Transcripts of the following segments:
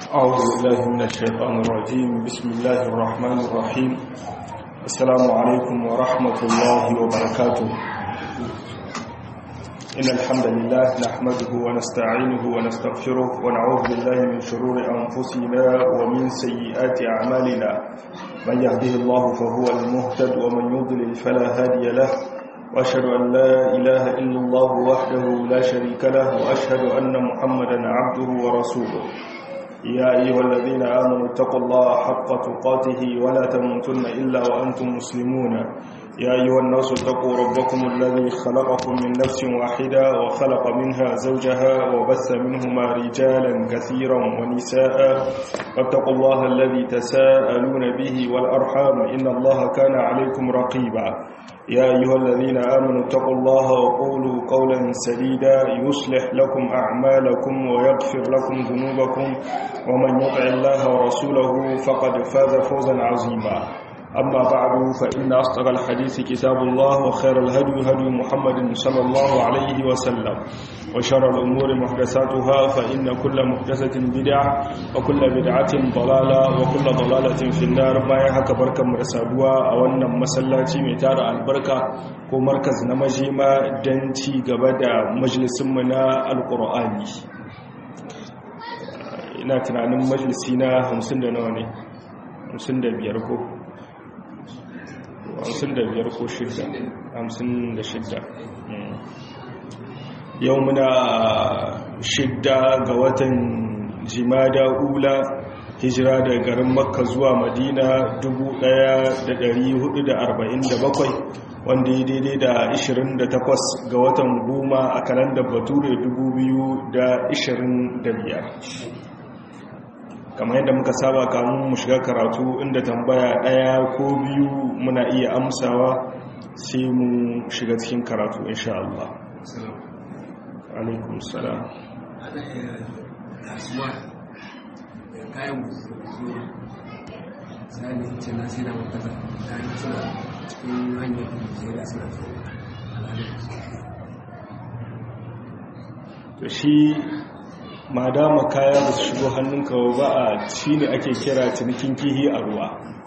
أعوذ بالله من الشيطان الرجيم. بسم الله الرحمن الرحيم. السلام عليكم ورحمة الله وبركاته. إن الحمد لله نحمده ونستعينه ونستغفره ونعوذ بالله من شرور أنفسنا ومن سيئات أعمالنا. من يهده الله فهو المهتد ومن يضلل فلا هادي له، وأشهد أن لا إله إلا الله وحده لا شريك له، وأشهد أن محمدا عبده ورسوله. يا أيها الذين آمنوا اتقوا الله حق تقاته ولا تموتن إلا وأنتم مسلمون. يا أيها الناس اتقوا ربكم الذي خلقكم من نفس واحدة وخلق منها زوجها وبث منهما رجالا كثيرا ونساء، واتقوا الله الذي تساءلون به والأرحام إن الله كان عليكم رقيبا. يا أيها الذين آمنوا اتقوا الله وقولوا قولا سديدا يصلح لكم أعمالكم ويغفر لكم ذنوبكم، ومن يطع الله ورسوله فقد فاز فوزا عظيما. أما بعد فإن أصدق الحديث كتاب الله، وخير الهدي هدي محمد صلى الله عليه وسلم، وشر الأمور محدثاتها فإن كل محدثة بدعة وكل بدعة ضلالة وكل ضلالة في النار. ما يحك بركة مرسادوا أولنا مسلاتي ميتار البركة ومركز نمجيما دنتي قبدا مجلس منا القرآني. ina tunanin majalisi na 50 da nawa ne 55 ko 56 yau muna 6 ga watan jimada ula, hijira daga garin makka zuwa madina 1447, wanda ya daidai da 28 ga watan goma a kalandar bature 2025. kamar yadda muka saba kamun mu shiga karatu, inda tambaya daya ko biyu muna iya amsawa sai mu shiga cikin karatu insha Allah. Alaikum salam. Kasuwa da kayan zuwa sai ce na sai da mutaka kayan suna cikin hanyar sai da suna to shi madama kaya ba su shigo hannunka ba a shi ne ake kira cinikin kihi a ruwa.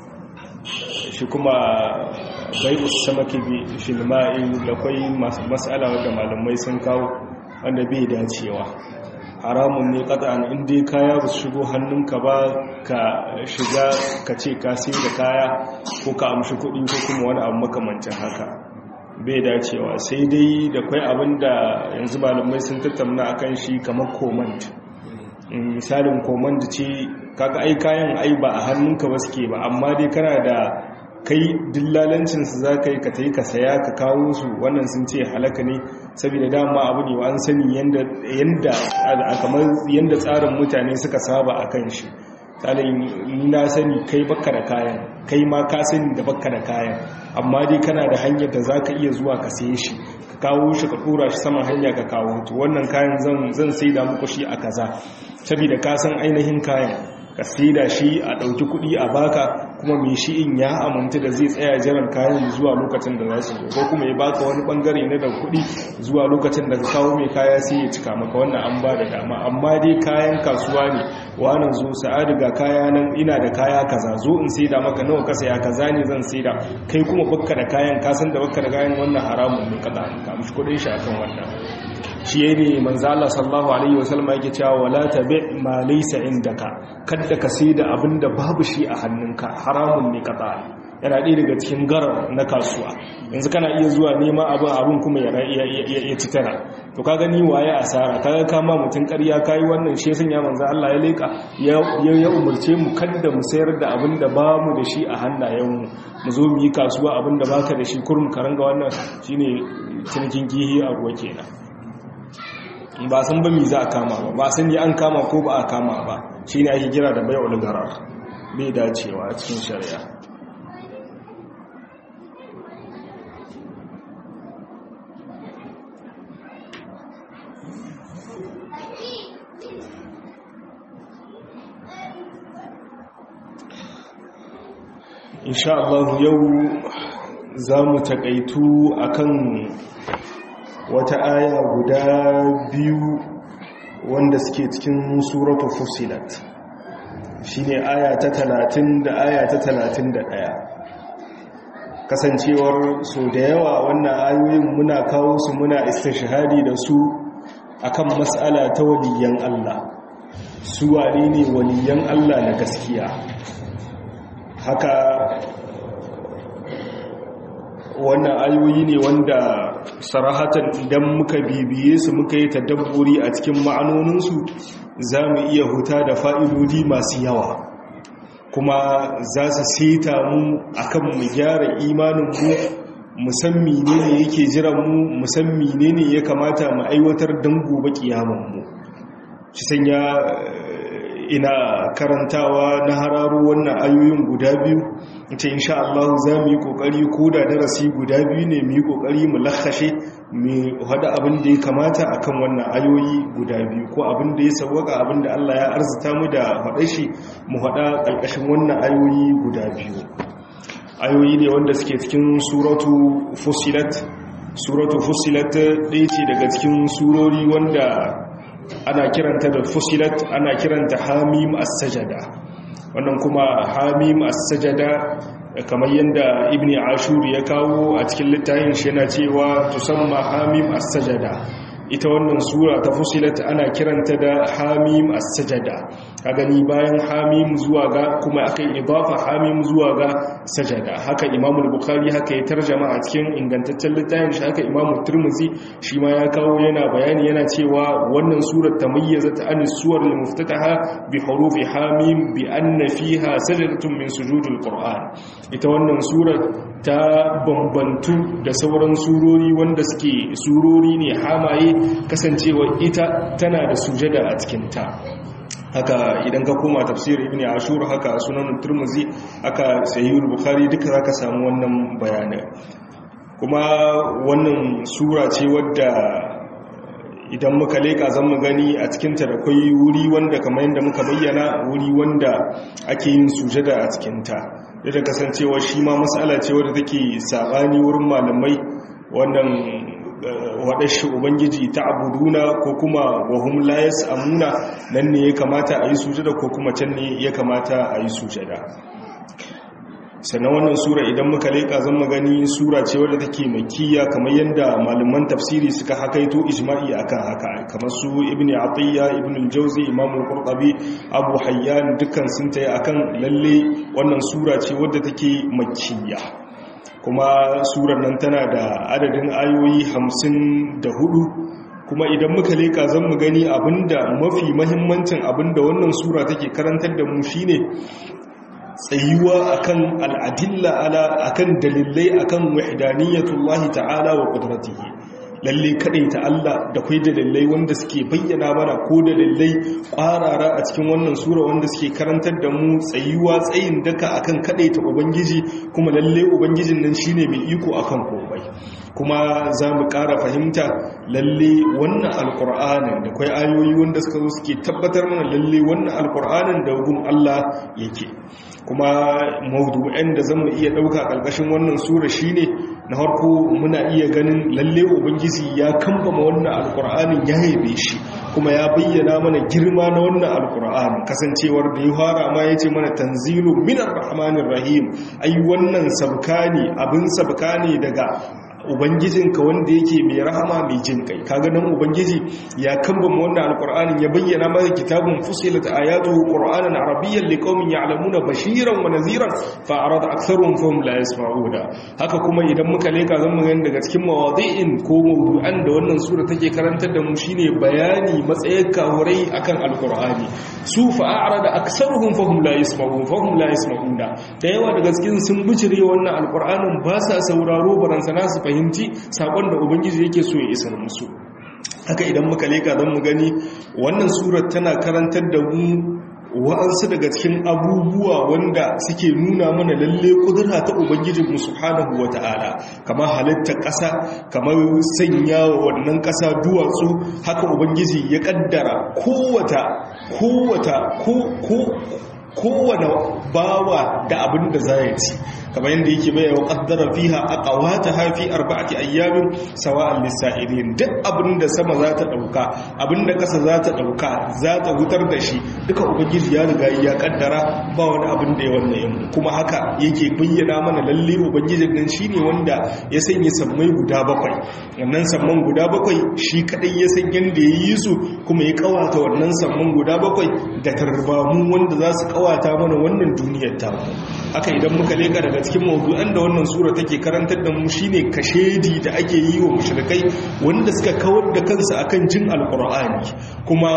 shi kuma bai usamaki bi filma'in da kwai matsala wadda malamai sun kawo wanda bai dacewa. haramun ne kata'an inda kaya ba su shigo hannunka ba ka shiga ka ce ka sai da kaya ko ka amshi kuɗi ko kuma wani abu makamancin haka, bai dacewa. sai dai da kwai abinda yanzu malamai sun tattauna akan shi kamar command. misalin command ce kaga ai kayan ai ba a hannunka ba suke ba, amma dai kana da kai dillalancin su zaka yi ka tayi ka saya ka kawo su, wannan sun ce halaka ne saboda dama abu ne an sani yanda kamar yanda tsarin mutane suka saba akan shi. ni na sani kai baka da kayan, kai ma ka sani da baka da kayan, amma dai kana da hanyar da za ka iya zuwa ka saye shi ka kawo shi ka tura shi saman hanya ka kawo to wannan kayan zan sai da muku shi a kaza, saboda ka san ainihin kayan ka sai da shi a ɗauki kuɗi a baka, kuma mai shi in ya aminta da zai tsaya jiran kayan zuwa lokacin da za su zo, ko kuma ya baka wani bangare na da kuɗi zuwa lokacin da ka kawo mai kaya sai ya cika maka, wannan an ba da dama. amma dai kayan kasuwa ne, wannan zo sa'adu ga kaya nan ina da kaya kaza, zo in sai da maka, nawa ka saya kaza ne zan sai da, kai kuma bakka da kayan, ka san da bakka da kayan, wannan haramun ne kada ka mishi kuɗin shi akan wannan. shi ne manzo Allah sallallahu alaihi wasallam yake cewa wala tabi ma laysa indaka, kada ka sai da abinda babu shi a hannunka, haramun ne kada. yana ɗaya daga cikin garar na kasuwa. yanzu kana iya zuwa neman abin kuma ya ci tara, to ka gani waye asara, kaga kama mutum ƙarya kayi wannan. shi sun ya manzo Allah ya leka ya umurce mu kada mu sayar da abin da ba mu da shi a hannayenmu, mu zo mu yi kasuwa abin da baka da shi kurum karanga. wannan shine cinikin gihi a ruwa kenan. ba san ba mi za a kama ba san yi an kama ko ba a kama ba, shine ake kira da bai'ul gharar, bai dacewa a cikin shari'a. insha Allah yau za mu taƙaitu akan wata aya guda biyu wanda suke cikin suratu fusilat. shine aya ta 30 da aya ta 31. Kasancewar so da yawa wannan ayoyin muna kawo su muna istishhadi da su akan mas'ala ta waliyan Allah, su wane ne waliyan Allah na gaskiya. Haka wannan ayoyi ne wanda sarahatan idan muka bibiye su muka yi tadabburi a cikin ma'anoninsu za mu iya huta da fa'idodi masu yawa, kuma za su seta mu akan mu gyara imaninmu, musammi ne ne yake jiranmu, musammi ne ne ya kamata mu aiwatar don gobe kiyamanmu. Shi sanya ina karantawa na hararo wannan ayoyin guda biyu, ita insha Allah za mu yi kokari ko da darasi guda biyu ne mu yi kokari mu lakhashe mu hada abin da ya kamata akan wannan ayoyi guda biyu, ko abin da ya sawwaka, abin da Allah ya arzuta mu da hada shi mu hada kalkashin wannan ayoyi guda biyu. Ayoyi ne wanda suke cikin suratu Fussilat. Suratu Fussilat ɗaya ce daga cikin surori wanda ana kiranta da Fussilat, ana kiranta Hamim As-Sajada. Wannan kuma Hamim As-Sajada kamar yadda Ibn Ashur ya kawo a cikin littafin shi yana cewa tusamma Hamim As-Sajada. Ita wannan sura ta Fussilat ana kiranta da Hamim As-Sajada. Ka gani bayan Hamim zuwa ga kuma akai idafa Hamim zuwa ga Sajada. Haka Imam Bukhari haka ya tarjama a cikin ingantaccen littafin shi, haka Imam Tirmidhi shi ma ya kawo yana bayani yana cewa wannan surar tamayyazat an suwar al-muftataha bi hurufi Hamim bi anna fiha sajadatun min sujudil Qur'an. Ita wannan surar ta bambantu da sauran surori wanda suke surori ne hamaye, kasancewa ita tana da sujada a cikinta. Haka idan ka koma tafsir Ibn Ashur, haka sunan Tirmidhi, haka Sahih Bukhari, duka zaka samu wannan bayanai. Kuma wannan sura ce wadda idan muka leka zan mu gani a cikinta da akwai wuri wanda kamar yadda muka bayyana wuri wanda ake yin sujada a cikinta. Da kasancewa shi ma mas'ala ce wadda take sabani wurin malamai, wannan waɗashi ubangiji ta abuduna ko kuma wahum la yas'amuna, nan ne ya kamata a yi sujada ko kuma can ne ya kamata a yi sujada. Sannan wannan sura idan muka leƙa zan magani sura ce wadda take makkiya, kamar yadda malaman tafsiri suka hakaito ijma'i akan haka, kamar su Ibn Atiyya, Ibn al-Jawzi, Imam al-Qurtubi, Abu Hayyan, dukkan sun tayi akan lalle wannan sura ce wadda take makkiya. Kuma surar nan tana da adadin ayoyi 54, kuma idan muka leka zan mu gani abinda mafi mahimmancin abinda wannan sura take karantar da mu shine tsayuwa akan al'adilla akan dalilai akan wahdaniyatullahi ta'ala wa qudratihi. Lalle ta Allah da kai dalilai wanda suke bayyana mana, ko dalilai kwarara a cikin wannan sura wanda suke karantar da mu tsayuwa tsayin daka akan ta ubangiji, kuma lalle ubangijin nan shine mai iko akan komai. Kuma za mu ƙara fahimta lalle wannan alƙur'anin da kai ayoyi wanda suka zo suke tabbatar mana lalle wannan alƙur'anin da gun Allah yake. Kuma mawdu'an da zamu iya ɗauka ƙarƙashin wannan sura shine na farko muna iya ganin lalle ubangiji ya kambama wannan alƙur'anin, ya yabe shi, kuma ya bayyana mana girma na wannan alƙur'ani, kasancewar da ya fara ma yace mana tanzilun minar rahmanir rahim. Ai wannan sabkani abin sabkani daga ubangijinka wanda yake mai rahama mai jin kai. Kaga nan ubangiji ya kambama wannan alqur'anin, ya bayyana mana kitabun fusilat ayatuhu qur'anan arabiyyan liqaumin ya'lamuna bashiran wa nadhiran fa arada aktharuhum fahum la yasma'una. Haka kuma idan muka leka zan mu gani daga cikin mawadi'in ko mawdu'an da wannan sura take karantar da mu shine bayani matsayin kafurai akan alqur'ani. Su fa arada aktharuhum fahum la yasma'una. Da yawa daga cikin sun bijire wannan alqur'anin, ba sa sauraro baransana su fahimci sakon da ubangiji yake so ya isar musu. Haka idan muka leka zan mu gani wannan surar tana karantar da mu wa'ansu daga cikin abubuwa wanda suke nuna mana lalle kudura ta ubangijin mu subhanahu wata'ala, kamar halittar ƙasa, kamar sanya wa wannan ƙasa duwatsu. Haka ubangiji ya kaddara kowane bawa da abin da za ya ci. kamar yanda yake bayyana qaddara fiha aqwataha fi arba'ati ayyamin sawa'an lis-sa'ilin duk abinda sama za ta dauka abinda kasa za ta dauka za ta hutar da shi duka ubangiji ya riga ya kaddara ba wani abin da ya wannan kuma haka yake bayyana mana lalle ubangijin nan shine wanda ya sanya sammai guda bakwai wannan samman guda bakwai shi kadai ya san yanda yayi su kuma ya kawata wannan samman guda bakwai da tarbamu wanda za su kawata mana wannan duniyar ta haka idan muka leka daga cikin mawdu'an da wannan sura take karantar da mu shine kashedi da ake yi wa mushrikai wanda suka kawar da kansu akan jin alqur'ani kuma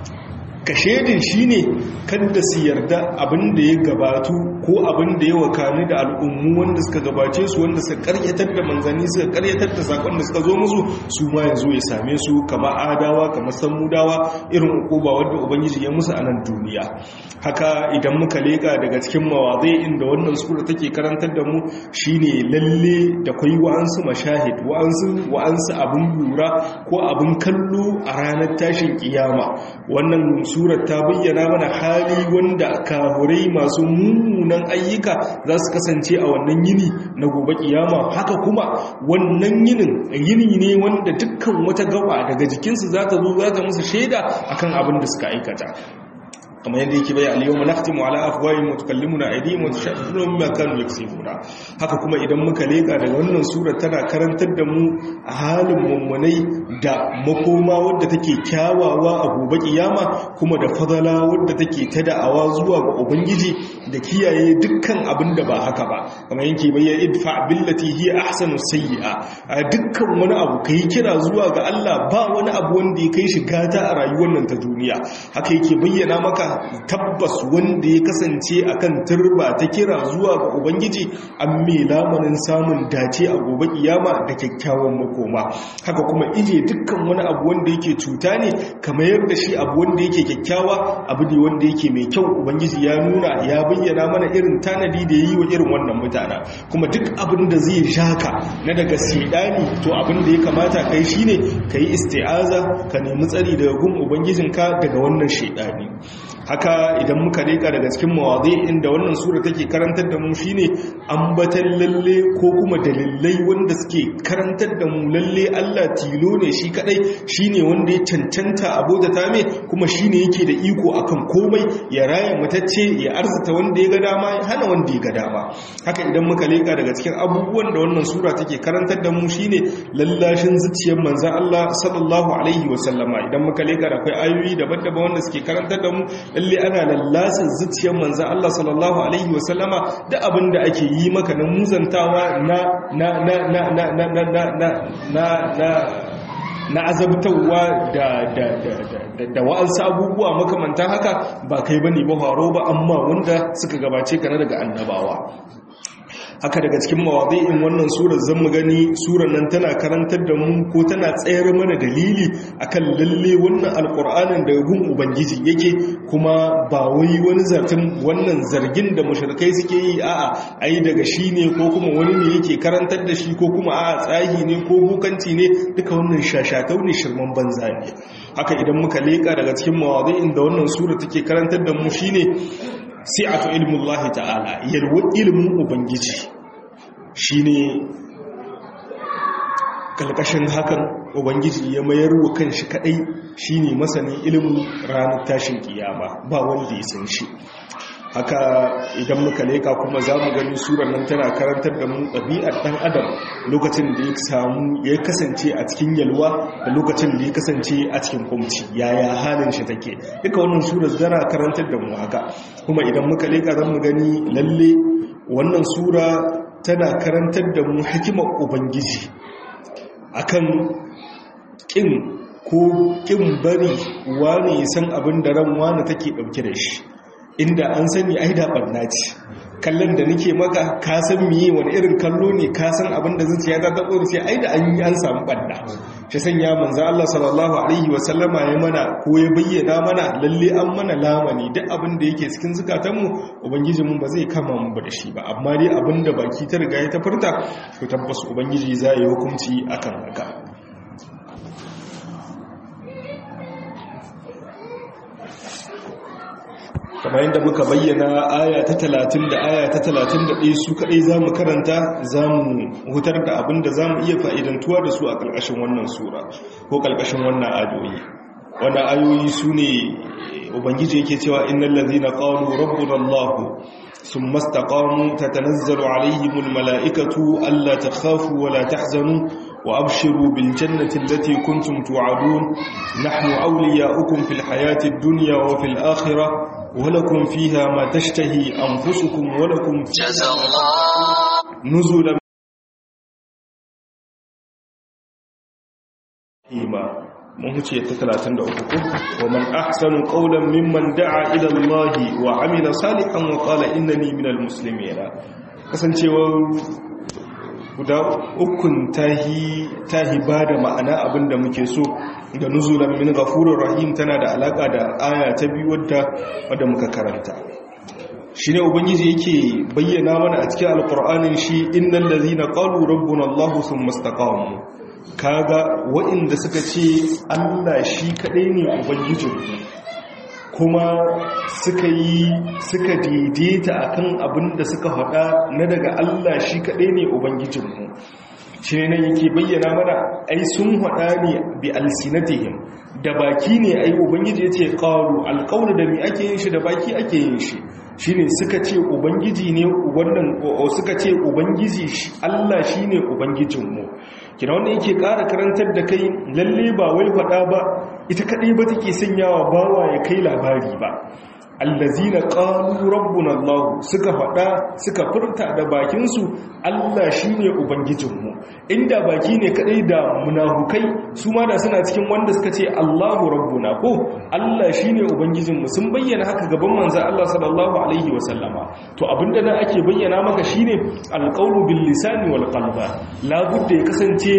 kashedin shine kada su yarda abin da ya gabatu ko abin da ya wakani da al'ummu wanda suka gabace su wanda suka karyatar da manzanni suka karyatar da sakon da suka zo musu su ma yanzu ya same su kama adawa kama samudawa irin ukuba wanda ubangiji ya musu a nan duniya haka idan muka leka daga cikin mawazai inda wannan sura take karantar da mu shine lalle da kai wa'ansu mashahid wa'ansu abun lura ko abun kallo a ranar tashin kiyama wannan surar ta bayyana mana hali wanda kahurai masu mummunan ayyuka za su kasance a wannan yini na gobe kiyama haka kuma wannan yini ne wanda dukkan wata gaba daga jikinsu za ta zo za ta musu shaida akan abin da suka aikata kamar yadda yake bai al-yawma nakhtimu ala afwahihim wa tukallimuna aydihim wa tashhadu bima kanu yaksibuna haka kuma idan muka leka daga wannan sura tana karantar da mu a halin mummunai da makoma wadda take kyawawa a gobe kiyama kuma da fadala wadda take ta da'awa zuwa ga ubangiji da kiyaye dukkan abin da ba haka ba kamar yake bayyana idfa billati hiya ahsanu sayyi'a dukkan wani abu kai kira zuwa ga Allah ba wani abu wanda ya kai shi gata a rayuwar nan ta duniya haka yake bayyana maka tabbas wanda ya kasance akan turba ta kira zuwa ga ubangiji an mai lamarin samun dace a gobe kiyama da kyakkyawan makoma haka kuma ije dukkan wani abu wanda yake cuta ne kamar yadda shi abu wanda yake kyakkyawa abu ne wanda yake mai kyau ubangiji ya nuna ya bayyana mana irin tanadi da yi wa irin wannan mutana kuma duk abin da zai shaka na daga sidani to abin da ya kamata kai shine kai isti'aza ka nemi tsari daga gun ubangijinka daga wannan shedani haka idan muka leka daga cikin mawazi inda wannan sura take karantar da mu shine ambatan lalle ko kuma dalilai wanda suke karantar da mu lalle Allah tilo ne shi kadai shine wanda ya cancanta abota ta me kuma shine yake da iko akan komai ya raya mutacce ya arzuta wanda ya ga dama ya hana wanda ya ga dama haka idan muka leka daga cikin abubuwan da wannan sura take karantar da mu shine lallashin zuciyar manzon Allah sallallahu alaihi wasallama idan muka leka da akwai ayoyi daban-daban wanda suke karantar da mu lalle ana lallasin zuciyar manzan Allah sallallahu alaihi wasallama da abin da ake yi maka na muzantawa na azabtarwa da wa'ansu abubuwa makamantan haka ba kai bane ba haro ba amma wanda suka gabace ka na daga annabawa haka daga cikin mawazi'in wannan surar zan mu gani surar nan tana karantar da mu ko tana tsayar mana dalili akan lalle wannan alqur'anin daga gun ubangiji yake kuma ba wai wani wannan zargin da mushrikai suke yi a'a ai daga shi ne ko kuma wani ne yake karantar da shi ko kuma a'a tsahi ne ko bukanci ne duka wannan shashatau ne shirman banza ne haka idan muka leka daga cikin mawazi'in da wannan sura take karantar da mu shine si'atu ilmullahi ta'ala yalwa ilmin ubangiji shine kalkashin hakan ubangiji ya mayar wa kanshi kadai shine masanin ilimin ranar tashin kiyama ba wanda ya san shi haka idan muka leka kuma za mu gani surar nan tana karantar da mu ɗabi'ar ɗan adam lokacin da ya kasance a cikin yalwa da lokacin da ya kasance a cikin kumci yaya halin shi take duka wannan surar tana karantar da mu haka kuma idan muka leka za mu gani lalle wannan sura tana karantar da mu hikimar ubangiji akan kin bari wani san abin da ran wani take ɗauke da shi inda an sani ai da barna ce kallon da nake maka ka san miye wani irin kallo ne ka san abin da zuciya ta tabo sai ai da an samu barna shi sanya manzo Allah sallallahu alaihi wasallama ya mana ko ya bayyana mana lalle an mana lamani duk abin da yake cikin zukatanmu ubangiji mun ba zai kama mu ba da shi ba amma dai abin da baki ta riga ya ta furta to tabbas ubangiji zai yi hukunci akan haka kamar yadda muka bayyana aya ta 30 da aya ta 31 su kadai zamu karanta zamu hutar da abin da zamu iya fa'idantuwa da su a ƙarƙashin wannan sura ko ƙarƙashin wannan ayoyi. Wannan ayoyi sune ubangiji yake cewa innal ladhina qalu rabbuna allah thumma istaqamu tatanazzalu alaihimul malaikatu alla takhafu wa la tahzanu wa abshiru bil jannati allati kuntum tu'adun nahnu awliya'ukum fil hayati ad-dunya wa fil akhirah wa lakum fiha ma tashtahi anfusukum wa lakum nuzulan mun huce ta 33 ko wa man ahsanu qawlan mimman da'a ila Allah wa amila salihan wa qala innani minal muslimin. Kasancewa guda ukun tahi bada ma'ana abinda muke so da nuzulan min ghafurur rahim tana da alaka da aya ta biyu wadda muka karanta. Shine ubangiji yake bayyana mana a cikin alqur'anin shi innal ladhina qalu rabbuna Allah thumma istaqamu. Kaga waɗanda suka ce Allah shi kaɗai ne ubangijinmu kuma suka daidaita akan abin da suka faɗa na daga Allah shi kaɗai ne ubangijinmu, shi ne yake bayyana mana ai sun faɗa ne bi alsinatihim da baki ne ai ubangiji ya ce qalu alqawlu da mi ake yin shi da baki ake yin shi shine suka ce ubangiji ne wannan suka ce ubangiji Allah shine ubangijinmu. Kina wanda yake ƙara karantar da kai lalle ba wai faɗa ba ita kaɗai ba take sanyawa bawa ya kai labari ba. Allazina qalu rabbuna Allah suka faɗa suka furta da bakinsu Allah shine ubangijinmu. Inda baki ne kaɗai da munafukai su ma da suna cikin wanda suka ce Allahu rabbuna ko Allah shine ubangijinmu sun bayyana haka gaban manzon Allah sallallahu alaihi wasallama. To abinda nan ake bayyana maka shine alqawlu bil lisani wal qalba. Labudda ya kasance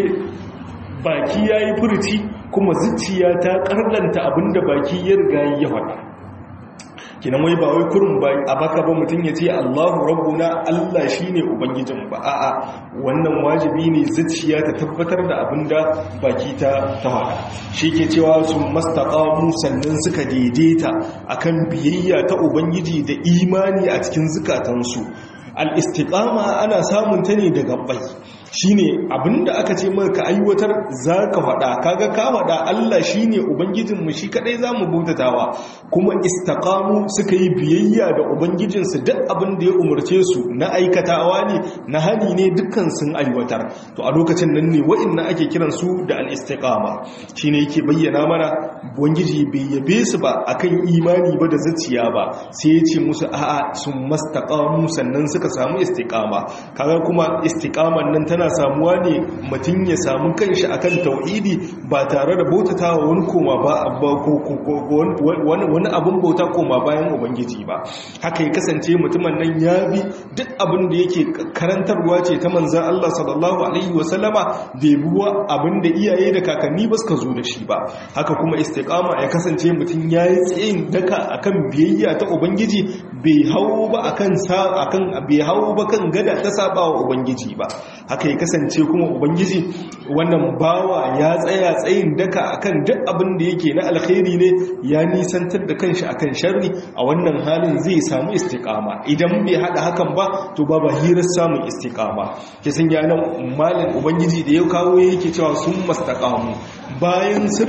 baki yayi furuci kuma zuciya ta karlanta abinda baki ya riga ya faɗa. Kinan wai ba wai kurun ba a baka ba mutum ya ce Allahu rabbuna Allah shine ubangijin ba a'a wannan wajibi ne zuciya ta tabbatar da abinda baki ta faɗa. Shi ke cewa su mastaqamu sannan suka daidaita akan biyayya ta ubangiji da imani a cikin zukatansu. Al-istiqama ana samun ta ne daga bai shine abinda aka ce maka aiwatar zaka faɗa kaga ka faɗa Allah shine ubangijinmu shi kadai zamu bautatawa kuma istaqamu suka yi biyayya da ubangijinsu duk abin da ya umarce su na aikatawa ne na hani ne dukkan sun aiwatar to a lokacin nan ne wa'annan ake kiran su da al-istiqama shine yake bayyana mana ubangiji bai yabe su ba akan imani ba da zuciya ba sai ya ce musu a'a sun mastaqamu sannan suka samu istiqama kaga kuma istiqaman nan tana samuwa ne mutum ya samu kanshi akan tauhidi ba tare da bautatawa wani koma ba wani abun bauta koma bayan ubangiji ba. Haka ya kasance mutumin nan ya bi duk abin da yake karantarwa ce ta manzan Allah sallallahu alaihi wasallama bai buwa abin da iyaye da kakanni ba suka zo da shi ba. Haka kuma istiqama ya kasance mutum ya yi tsayin daka akan biyayya ta ubangiji bai hau ba bai hau ba kan gada ta saba wa ubangiji ba. Haka ya kasance kuma ubangiji wannan bawa ya tsaya tsayin daka akan duk abin da yake na alkhairi ne ya nisantar da kanshi akan sharri a wannan halin zai samu istiqama. Idan bai hada hakan ba to babu hirar samun istiqama. Ke san ya nan malin ubangiji da ya kawo yake cewa sun mastaqamu bayan sun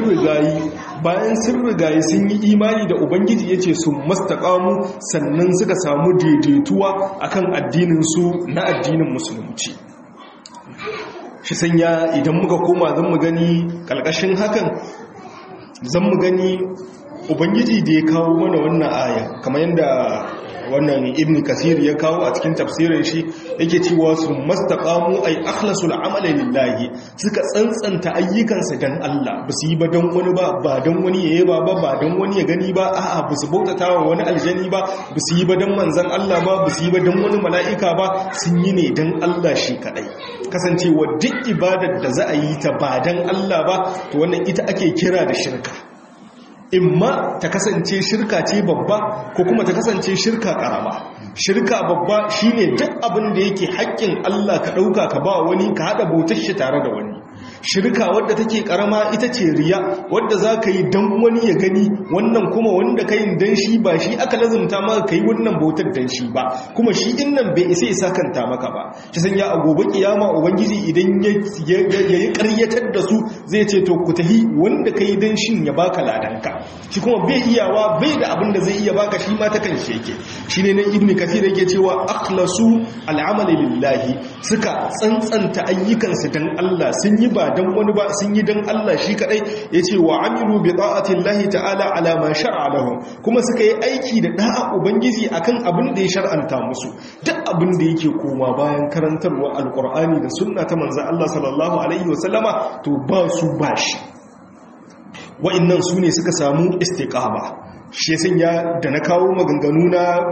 rigayi sun yi imani da ubangiji yace sun mastaqamu sannan suka samu daidaituwa akan addinin su na addinin musulunci. Shi sanya idan muka koma zan mu gani kalkashin hakan zan mu gani ubangiji da ya kawo mana wannan aya kamar yadda wannan ibn kasir ya kawo a cikin tafsirin shi yake cewa su mastaqamu ay akhlasul amali lillahi suka tsantsanta ayyukansa dan Allah ba su yi ba dan wani ba dan wani yayi ba dan wani ya gani ba a'a ba su bautatawa wani aljani ba su yi ba dan manzon Allah ba su yi ba dan wani mala'ika ba sun yi ne dan Allah shi kadai. Kasancewa duk ibadar da za a yi ta ba dan Allah ba to wannan ita ake kira da shirka. Imma ta kasance shirka ce babba ko kuma ta kasance shirka karama. Shirka babba shine duk abin da yake haƙƙin Allah ka ɗauka ka ba wani ka haɗa bautar shi tare da wani. shirka wadda take karama ita ce riya wadda za ka yi dan wani ya gani, wannan kuma wanda ka yi dan shi ba shi aka lazumta maka kai wannan bautar dan shi ba, kuma shi innan bai isa ya sakanta maka ba. Shi sanya a gobe kiyama ubangiji idan ya yi ƙaryatar da su zai ce to ku tahi wanda ka yi dan shin ya baka ladanka, shi kuma bai iyawa, bai da abin da zai iya baka, shi ma ta kan shi yake. Shi ne nan ibn kathir yake cewa akhlasu al'amali lillahi, suka tsantsanta ayyukansu dan Allah, sun yi ba dan wani ba, sun yi dan Allah shi kadai. Yace wa amilu bi ta'ati llahi ta'ala ala ma shar'a lahum, kuma suka yi aiki da da'a ubangiji akan abin da ya shar'anta musu. Duk abin da yake koma bayan karantarwa alqur'ani da sunna ta manzon Allah sallallahu alaihi wasallama to ba su bashi. Wa'annan su ne suka samu istiqama. Shi sanya da na kawo maganganu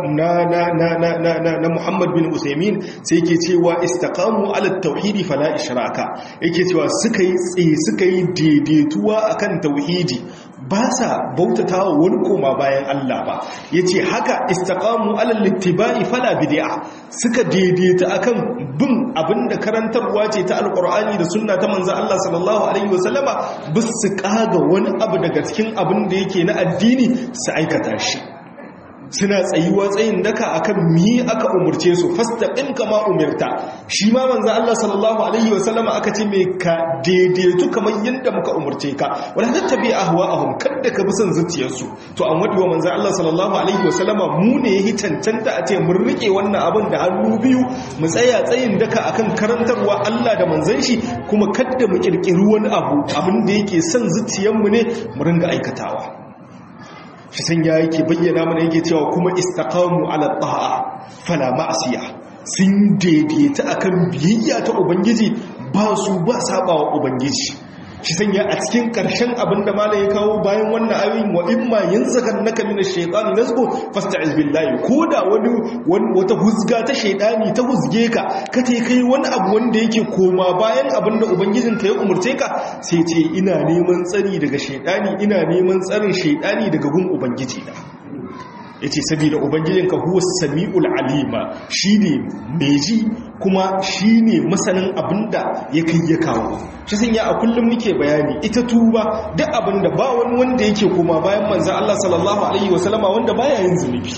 na Muhammad bin Usaimin sai yake cewa istaqamu ala tauhidi fala ishraka, yake cewa suka yi daidaituwa akan tauhidi, ba sa bautatawa wani koma bayan Allah ba. Yace haka istaqamu ala littiba'i fala bid'a, suka daidaita akan bin abinda karantarwa ce ta alqur'ani da sunna ta manzo Allah sallallahu alaihi wasallama, bis su kaga wani abu daga cikin abin da yake na addini su aikata shi. Suna tsayuwa tsayin daka akan mi aka umurce su, fastaqim kama umirta. Shi ma manzo Allah sallallahu alaihi wasallam aka ce me ka daidaitu kamar yanda muka umurce ka, wala tattabi ahwa'ahum, kada ka bi son zuciyarsu. To an wadi wa manzo Allah sallallahu alaihi wasallama mu ne yayi tantanta a ce mun rike wannan abin da hannu biyu, mu tsaya tsayin daka akan karantarwa Allah da manzon shi, kuma kada mu kirkiri wani abin da yake son zuciyarmu ne mu ringa aikatawa. Shi san ya yake bayyana mana yake cewa kuma istaqamu ala ta'a fala ma'siya, sun daidaita akan biyayya ta ubangiji, ba su ba sabawa ubangiji. Shi sanya a cikin ƙarshen abin da malai ya kawo bayan wannan ayoyin, wa imma yanzaghannaka minash shaitani nazghun fasta'iz billahi, koda wata huzga ta shaitani ta huzge ka kace kai wani abu wanda yake koma bayan abin da ubangijin ka ya umurce ka, sai ce ina neman tsari daga shaitani, ina neman tsarin shaitani daga gun ubangiji da. Yace saboda ubangijinka huwa samiul alima, shine mai ji kuma shine masanin abinda ya kai ya kawo. Shi sanya a kullum muke bayani ita tuba duk abinda ba wani wanda yake koma bayan manzon Allah sallallahu alaihi wasallama wanda baya yin zunubi.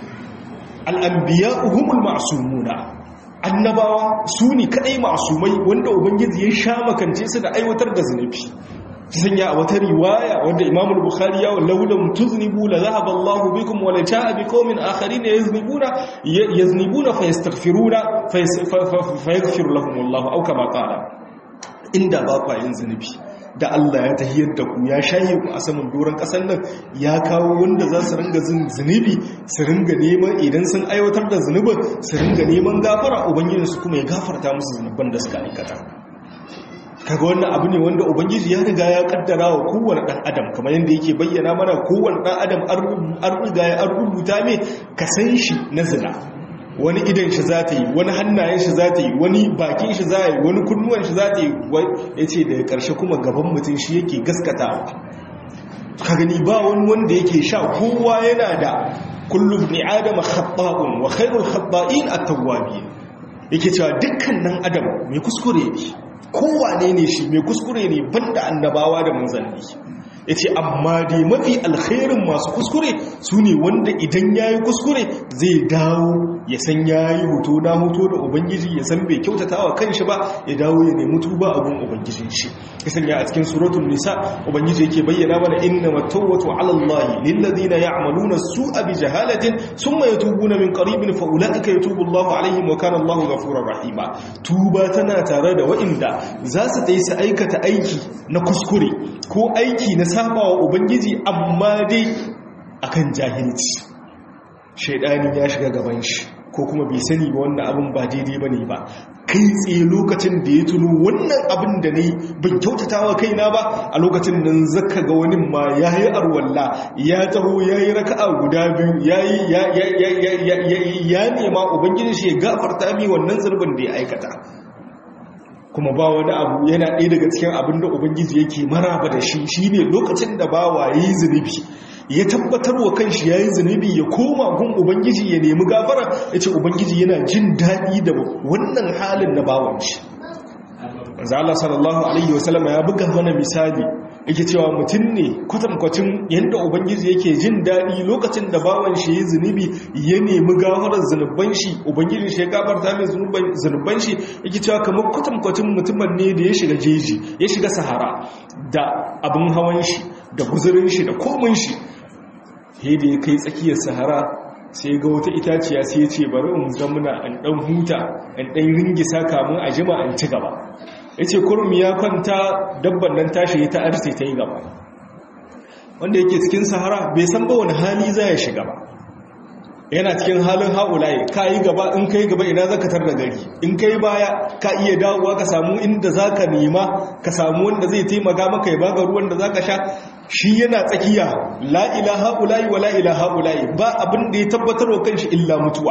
Al-anbiya'u humul ma'sumuna, annabawa su ne kadai ma'sumai wanda ubangiji ya sha makance su da aiwatar da zunubi. Sanya a wata riwaya wanda Imam al-Bukhari ya laulam tuznibu la zahaba Allah bikum wa la jaa biqaumin akharin yaznibuna fayastaghfiruna fayaghfiru lahum Allah aw kama qala. Inda ba ku yin zunubi da Allah ya tahiyar da ku, ya shaye ku a saman doron kasar nan, ya kawo wanda za su ringa zunubi, su ringa neman idan sun aiwatar da zunubin su ringa neman gafara, ubangijinsu kuma ya gafarta musu zunuban da suka aikata. Kaga wannan abu ne wanda ubangiji ya riga ya kaddara wa kowane dan adam, kamar yadda yake bayyana mana kowane dan adam an riga ya rubuta ne ka san shi na zina. Wani idan shi za ta yi, wani hannayen shi za ta yi, wani bakin shi za yi, wani kunnuwan shi za ta yi. Ya ce daga ƙarshe kuma gaban mutum shi yake gaskatawa. Ka gani ba wani wanda yake sha, kowa yana da kullu ibn adama khata'un wa khairul khata'in at-tawwabin. Yake cewa dukkan nan adam mai kuskure ne, kowane ne shi mai kuskure ne banda annabawa da manzanni. Ya ce amma dai mafi alkhairin masu kuskure su ne wanda idan ya yi kuskure zai dawo ya san ya yi hoto na hoto da ubangiji, ya san bai kyautata wa kanshi ba, ya dawo ya nemi tuba abin ubangijin shi. Ya sanya a cikin suratul nisa ubangiji yake bayyana mana innamat tawbatu ala allahi lil ladina ya'maluna su'a bi jahalatin thumma yatubuna min qaribin fa ulaika yatubu allahu alaihim wa kana allahu ghafurur rahima. Tuba tana tare da wa'inda za su dai su aikata aiki na kuskure ko aiki na sabawa ubangiji amma dai akan jahilci, shaidani ya shiga gaban shi ko kuma bai sani ba wannan abin ba daidai bane ba, kai tsaye lokacin da ya tuno wannan abin da nayi ban kyautatawa kaina ba, a lokacin nan zaka ga wani ma yayi arwalla ya taho yayi raka'a guda biyu ya nema ubangiji shi ya gafarta mi wannan zurbin da ya aikata. Kuma ba wani abu yana ɗaya daga cikin abin da ubangiji yake maraba da shi shine lokacin da bawa yayi zunubi ya tabbatar wa kanshi yayi zunubi, ya koma gun ubangiji ya nemi gafara, yace ubangiji yana jin daɗi da wannan halin na bawan shi. manzo Allah sallallahu alaihi wasallam ya buga mana misali yake cewa mutum ne kwatankwacin yadda ubangiji yake jin daɗi lokacin da bawan shi ya zunubi ya nemi gafarar zunuban shi ubangiji shi ya gafarta mai zunuban shi yake cewa kamar kwatankwacin mutumin ne da ya shiga jeji ya shiga sahara da abin hawan shi da guzurin shi da komin shi da ya kai tsakiyar sahara sai ga wata itaciya sai ya ce bari in zamuna an dan huta an dan ringisa kamun a jima an ci gaba ya ce kurmi ya kwanta dabban nan tashi ta arse ta yi gaba wanda yake cikin sahara bai san ba wani hali za ya shiga ba yana cikin halin haulaye ka yi gaba in ka yi gaba ina za ka tarda gari in ka yi baya ka iya dawowa ka samu inda za ka nema ka samu wanda zai taimaka maka ya baka ruwan da za ka sha shi yana tsakiya la ilaha ulayi wa la ilaha ulayi ba abin da ya tabbatar wa kanshi illa mutuwa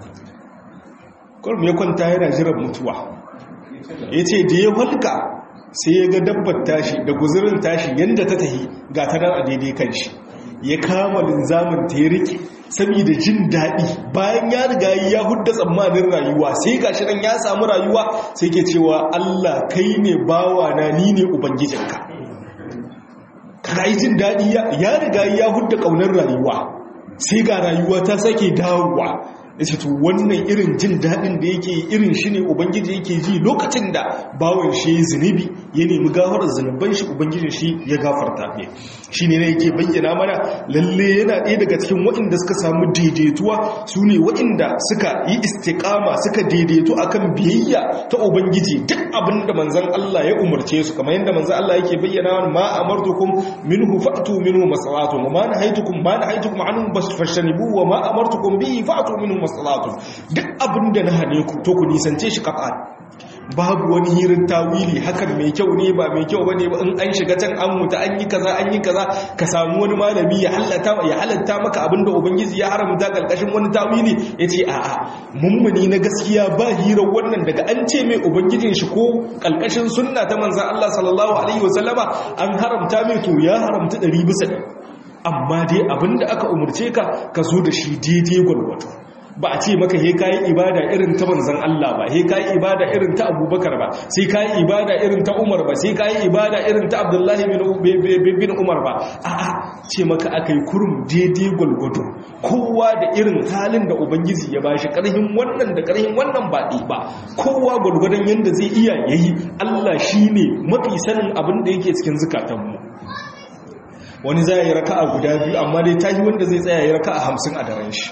kurmi ya kwanta yana jiran mutuwa ya ce da ya walka sai ya ga dabbar tashi da guzurin tashi yadda ta tahi ga ta nan a daidai kan shi ya kama linzamin ta ya rike saboda jin daɗi bayan ya riga ya hudda tsammanin rayuwa sai ga shi nan ya samu rayuwa sai ke cewa Allah kai ne bawa na ni ne ubangijinka kana yi jin daɗi ya riga ya hudda ƙaunar rayuwa sai ga rayuwa ta sake dawowa ya ce to wannan irin jin daɗin da yake irin shi ne ubangiji yake ji lokacin da bawan shi ya zunubi ya nemi gafarar zunuban shi ubangijin shi ya gafarta ne shi ne na yake bayyana mana lalle yana ɗaya daga cikin waɗanda suka samu daidaituwa su ne waɗanda suka yi istiƙama suka daidaito akan biyayya ta ubangiji duk abin da manzon Allah ya umarce su kamar yadda manzon Allah yake bayyana ma amartukum minhu fa'tu minhu masawatu wa ma nahaytukum anhu fashanibu wa ma amartukum bihi fa'tu minhu masalatu duk abin da na hane ku to ku nisance shi kafa babu wani hirin tawili hakan mai kyau ne ba mai kyau bane ba in an shiga can an mutu an yi kaza ka samu wani malami ya halatta maka abin da ubangiji ya haramta kalkashin wani tawili yace a'a mummuni na gaskiya ba hirar wannan daga an ce mai ubangijin shi ko kalkashin sunna ta manzon Allah sallallahu alaihi wasallama an haramta mai to ya haramta 100% amma dai abinda aka umurce ka zo da shi daidai gwargwado ba a ce maka he kayi ibada irin ta manzon Allah ba he kayi ibada irin ta Abubakar ba sai kayi ibada irin ta Umar ba sai kayi ibada irin ta Abdullahi bin Umar ba a'a ce maka akai kurum daidai gulgudu kowa da irin halin da ubangiji ya bashi karhin wannan da karhin wannan ba ba kowa gulgudan yanda zai iya yayi Allah shine mafi sanin abin da yake cikin zakatanmu wani zai yi raka'a guda biyu amma dai tahi wanda zai tsaya yi raka'a 50 a daren shi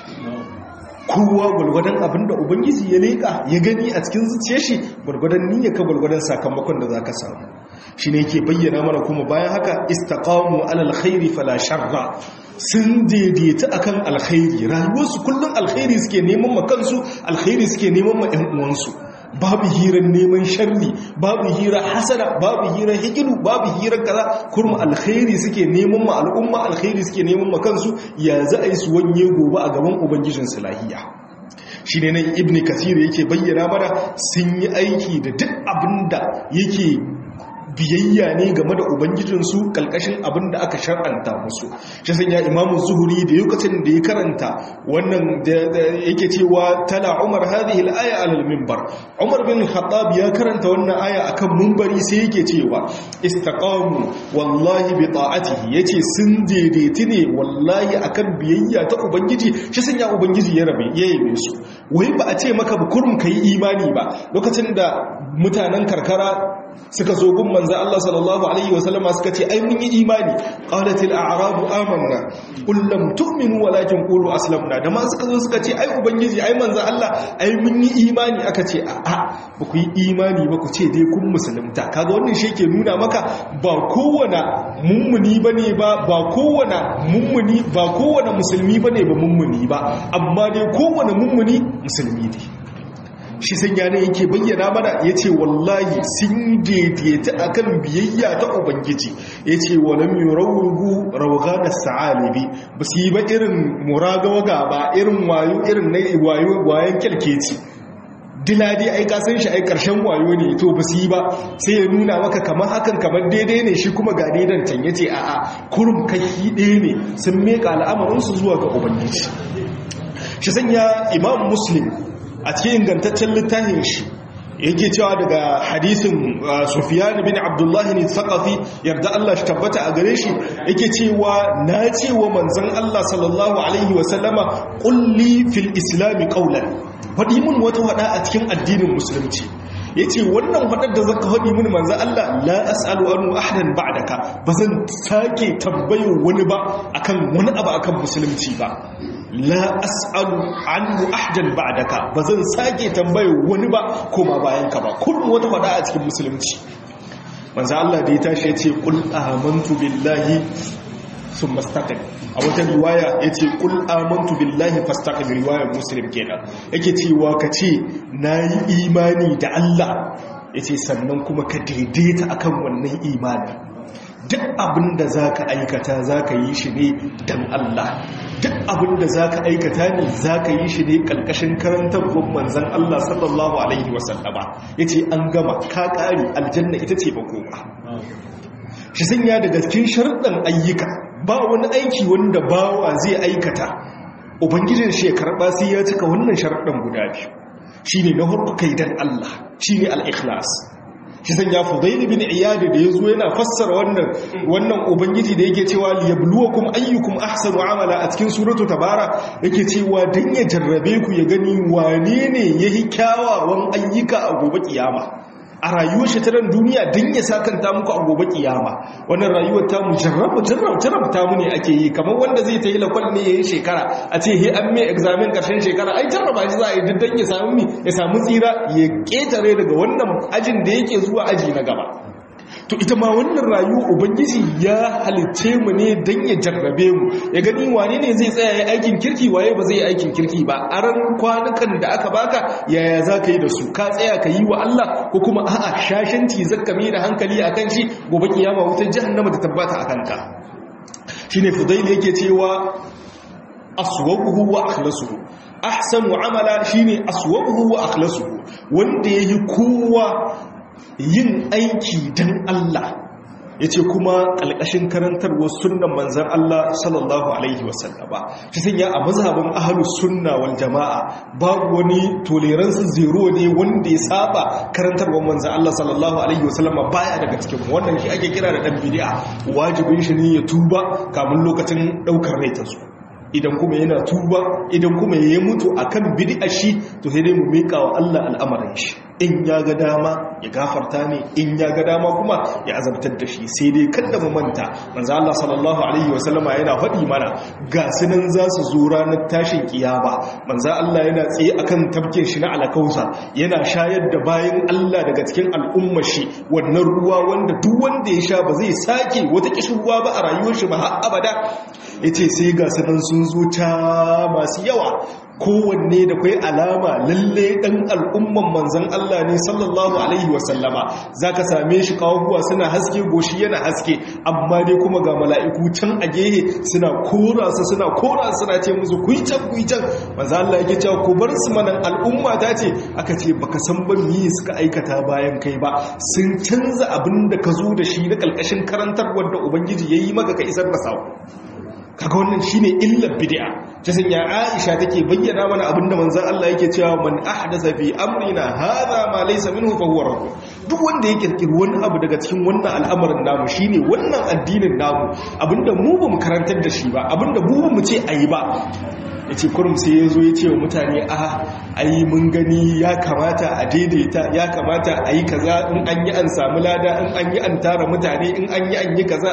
kowa gwargwadon abinda ubangiji ya leka ya gani a cikin zuciyar shi gwargwadon niyyarka gwargwadon sakamakon da zaka samu shine yake bayyana mana kuma bayan haka istaqamu alal khairi fala sharra sun daidaita akan alkhairi rayuwarsu kullum alkhairi suke neman ma kansu alkhairi suke neman ma ƴan uwansu babu hirar neman sharri babu hirar hasada babu hirar hikidu babu hirar kaza kurma alkhairi suke neman ma al'umma alkhairi suke neman ma kansu ya za a yi su wanye gobe a gaban ubangijin lahiya shi ne nan ibn kasir yake bayyana mana sun yi aiki da duk abinda yake biyayya ne game da ubangijinsu kalkashin abin da aka shar'anta musu shi sanya imamu zuhuri da lokacin da ya karanta wannan da yake cewa tala umar hadhihi al-aya ala al-minbar umar bin khattab ya karanta wannan aya akan minbari sai yake cewa istaqamu wallahi bi ta'atihi yace sun daidaiti ne wallahi akan biyayya ta ubangiji shi sanya ubangiji ya yabe su wai ba a ce maka ba kurum kai imani ba lokacin da mutanen karkara suka zo gun manzo Allah sallallahu alaihi wasallama suka ce ai mun yi imani qalatil a'rabu amanna qul lam tu'minu walakin qulu aslamna da ma suka zo suka ce ai ubangiji ai manzo Allah ai mun yi imani aka ce a'a ba ku yi imani ba ku ce dai kun musulunta kaga wannan shi ke nuna maka ba kowane mummuni bane ba kowane mummuni ba kowane musulmi bane ba mummuni ba amma dai kowane mummuni musulmi ne shi sanya ne yake bayyana mana ya ce wallahi sun daidaita akan biyayya ta ubangiji ya ce walam yurawugu rawga da sa'alibi ba su yi ba irin muragawaga ba irin wayo irin na wayan kyalkeci diladi ai kasan shi ai karshen wayo ne to ba su yi ba sai ya nuna maka kamar hakan kamar daidai ne shi kuma ga daidan can ya ce a'a kurum kai ɗaya ne sun meka al'amarinsu zuwa ga ubangiji shi sanya imam muslim a cikin ingantaccen littafin shi yake cewa daga hadisin Sufyan bin Abdullah ne Thaqafi yarda Allah shi tabbata a gare shi yake cewa na cewa manzon Allah sallallahu alaihi wasallama qulli fil islam qawlan fadi mun wata wada a cikin addinin musulunci yace wannan fadar da zaka fadi mun manzon Allah la as'alu an ahadan ba'daka bazan sake tambayo wani ba akan wani abu akan musulunci ba la as'alu anhu ahadan ba'daka bazan sake tambaye wani ba koma bayan ka ba kullum wata fada a cikin musulunci manzo Allah da ya tashi yace qul amantu billahi thumma istaqim a wata riwaya yace qul amantu billahi fastaqim riwayar muslim kenan yake cewa kace nayi imani da Allah yace sannan kuma ka daidaita akan wannan imani duk abin da za ka aikata za ka yi shi ne don Allah duk abin da za ka aikata ne za ka yi shi ne ƙarƙashin karantarwar manzan Allah sallallahu Alaihi wasallama ya ce an gama ka ƙari aljanna ita ce bakoma shi sanya daga cikin sharɗin ayyuka ba wani aiki wanda bawa zai aikata ubangijin shi ya karɓa sai ya cika wannan sharɗin guda biyu shi ne na harko kai don Allah shi ne al-ikhlas shi san ya Fudail bin Iyad da yazo yana fassara wannan ubangiji da yake cewa liyabluwakum ayyukum ahsanu amala a cikin suratu tabara yake cewa dan ya jarrabe ku ya gani wane ne yayi kyawawan ayyuka a gobe kiyama a rayuwar shi ta nan duniya dan ya sakanta muku a gobe kiyama wannan rayuwar ta mu jarrabta mu ne ake yi kamar wanda zai ta yi lakwal ne yayin shekara a ce he an mai examen karshen shekara ai jarraba shi za a yi dan ya samu tsira ya ketare daga wannan ajin da yake zuwa aji na gaba to ita ma wannan rayuwa ubangiji ya halicce mu ne dan ya jarrabe mu ya gani wane ne zai tsaya yayin aikin kirki waye ba zai yi aikin kirki ba a ran kwanukan da aka baka yaya zaka yi da su ka tsaya ka yi wa Allah ko kuma a'a shashanci zakka mai da hankali akan shi gobe kiyama wutar jahannama ta tabbata akan ka shine Fudail yake cewa aswabuhu wa akhlasuhu ahsanu amala shine aswabuhu wa akhlasuhu wanda yayi kowa yin aiki don Allah ya ce kuma ƙalƙashin karantarwar sunan manzan Allah sallallahu Alaihi wasallama shi sun ya a mazhabin ahalus sunna wal jama'a babu wani tolerance zero ne wanda ya saba karantarwar manzan Allah sallallahu Alaihi wasallama baya daga cikin wannan shi ake kira da ɗan bidi'a wajibin shi ne ya tuba kamun lokacin ɗaukar rai ta su idan kuma yana tuba idan kuma ya mutu akan bid'a shi to sai dai mu mika wa Allah al'amarin shi in ya ga dama ya gafarta ne in ya ga dama kuma ya azabtar da shi sai dai kada mu manta manzo Allah sallallahu alaihi wasallama yana faɗi mana ga sunan za su zo ranar tashin kiyama manzo Allah yana tsaye akan tabkin shi na alkausa yana shayar da bayan Allah daga cikin al'ummar shi wannan ruwa wanda duk wanda ya sha ba zai sake wata kishin ruwa ba a rayuwar shi ba har abada yace sai ga sunan sun zo ta masu yawa kowanne da kwai alama lalle dan al'umman manzon Allah ne sallallahu alaihi wasallama zaka same shi kawuwa suna haske goshi yana haske amma dai kuma ga mala'iku can a gehe suna kora suna ce musu kuyi can manzon Allah yake cewa ku bar su manan al'umma ta ce aka ce baka san ban me suka aikata bayan kai ba sun canza abin da ka zo da shi na kalkashin karantarwar da ubangiji yayi maka ka isar da sako kaga wannan shine illar bid'a ta sanya Aisha take bayyana mana abinda manzon Allah yake cewa man ahdatha fi amrina hadha ma laysa minhu fa huwa radd duk wanda ya kirkiri wani abu daga cikin wannan al'amarin namu shine wannan addinin namu abinda mu ba mu karantar da shi ba abinda mu ba mu ce ayi ba yace kurum sai yazo yace wa mutane ai mun gani ya kamata a daidaita ya kamata ayi kaza in an yi an samu lada in an yi an tara mutane in an yi kaza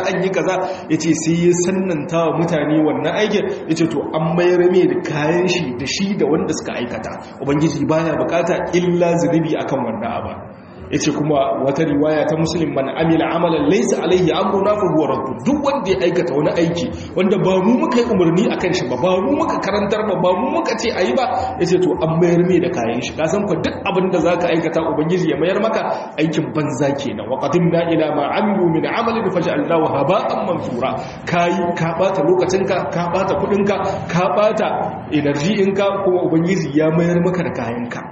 yace sai ya sannanta wa mutane wannan aikin yace to an mayar mai da kayan shi da shi da wanda suka aikata ubangiji baya bukata illa zunubi akan wannan abu yace kuma wata riwaya ta Muslim man amila amalan laysa alaihi amruna fa huwa radd duk wanda ya aikata wani aiki wanda ba mu muka yi umarni akan shi ba mu muka karantar ba mu muka ce ayi ba yace to an mayar mai da kayan shi ka san ko duk abin da zaka aikata ubangiji ya mayar maka aikin banza kenan wa qadimna ila ma amilu min amalin faj'alnahu haba'an mansura kai ka bata lokacinka ka bata kudinka ka bata energy ɗinka kuma ubangiji ya mayar maka da kayanka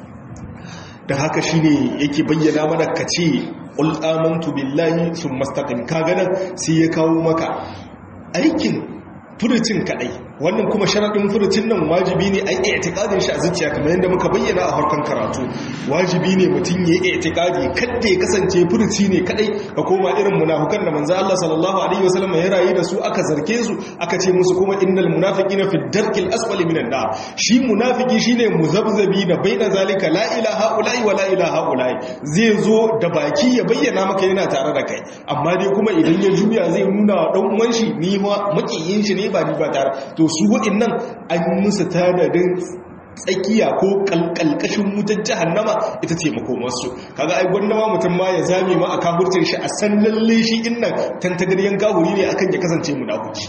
da haka shi ne yake bayyana mana ka ce ƙul amantu billahi sun mastaƙin kaganan sai ya kawo maka aikin furucin kaɗai wannan kuma sharadin furucin nan wajibi ne ai i'tiqadin shi a zuciya kamar yadda muka bayyana a farkon karatu wajibi ne mutum ya yi i'tiqadi kada ya kasance furuci ne kadai ka koma irin munafikan da manzo Allah sallallahu alaihi wasallam ya rayu da su aka zarge su aka ce musu kuma innal munafiqina fi darkil asfali minan nar shi munafiki shine muzabzabi da baina zalika la ilaha illa wa la ilaha illa zai zo da baki ya bayyana maka yana tare da kai amma dai kuma idan ya juya zai nuna wa dan uwan shi ni ma makiyin shi ne ba ni ba tare to su waɗannan an musu tanadin tsakiya ko kalkalkashin wutar jahannama ita ce makomarsu kaga ai gwandama mutum ma ya zame ma a kafurcin shi a san lalle shi innan tantagaryen gahuri ne akan ya kasance munafiki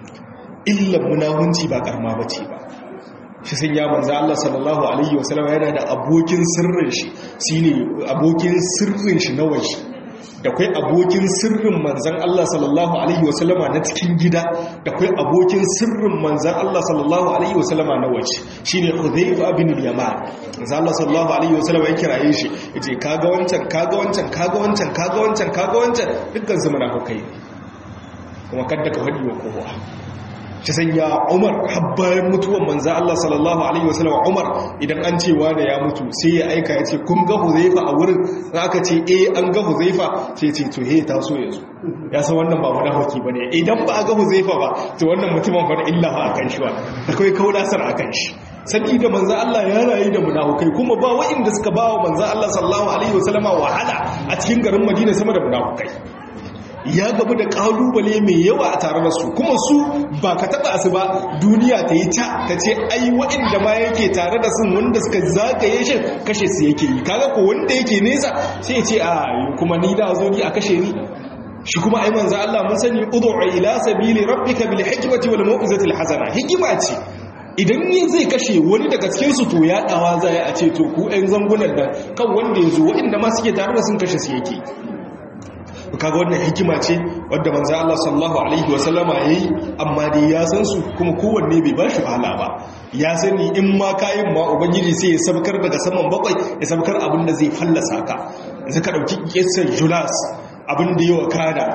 illan munahunci ba karma bace ba shi sun ya manzo Allah sallallahu alaihi wasallam yana da abokin sirrin shi shine abokin sirrin shi na waje da kai abokin sirrin manzan Allah sallallahu alaihi wasallama na cikin gida da kai abokin sirrin manzan Allah sallallahu alaihi wasallama na waje shine Hudhayfa bin al-Yaman manzan Allah sallallahu alaihi wasallama ya kiraye shi yace kaga wancan kaga wancan kaga wancan kaga wancan kaga wancan dukkan su munafikai kuma kada ka fadi wa kowa shi sanya Umar habbayan mutuwan manzo Allah sallallahu alaihi wasallam Umar idan an ce wanda ya mutu sai ya aika ya ce kun ga Huzaifa a wurin aka ce an ga Huzaifa sai ce to he ta so yanzu ya san wannan ba munafiki bane idan ba ga Huzaifa ba to wannan mutumin fa illa ba akan shi ba akwai kaudasar akan shi saboda manzo Allah ya rayu da munafikai kuma ba wa'inda suka bawa manzo Allah sallallahu alaihi wasallama wahala a cikin garin Madina sama da munafikai ya gabu da kalubale mai yawa a tare da su kuma su ba ka taba su ba duniya ta yi ta ce ai waɗanda ma yake tare da sun wanda suka zagaye shi kashe su yake yi kaga ko wanda yake nesa sai ya ce a kuma ni da zo ni a kashe ni shi kuma ai manzo Allah mun sani ud'u ila sabili rabbika bil hikmati wal mau'izati al hasana hikima ce idan ne zai kashe wani daga cikin su to ya dawa zai a ce to ku ɗan zangunan nan kan wanda ya zo waɗanda ma suke tare da sun kashe su yake kaga wannan hikima ce wadda manzo Allah sallallahu alaihi wasallama yayi amma dai ya san su kuma kowanne bai bashi wahala ba ya sani in ma kayin ma ubangiji sai ya sabkar daga saman bakwai ya sabkar abin da zai fallasa ka yanzu ka dauki kissar Julas abin da yawa kada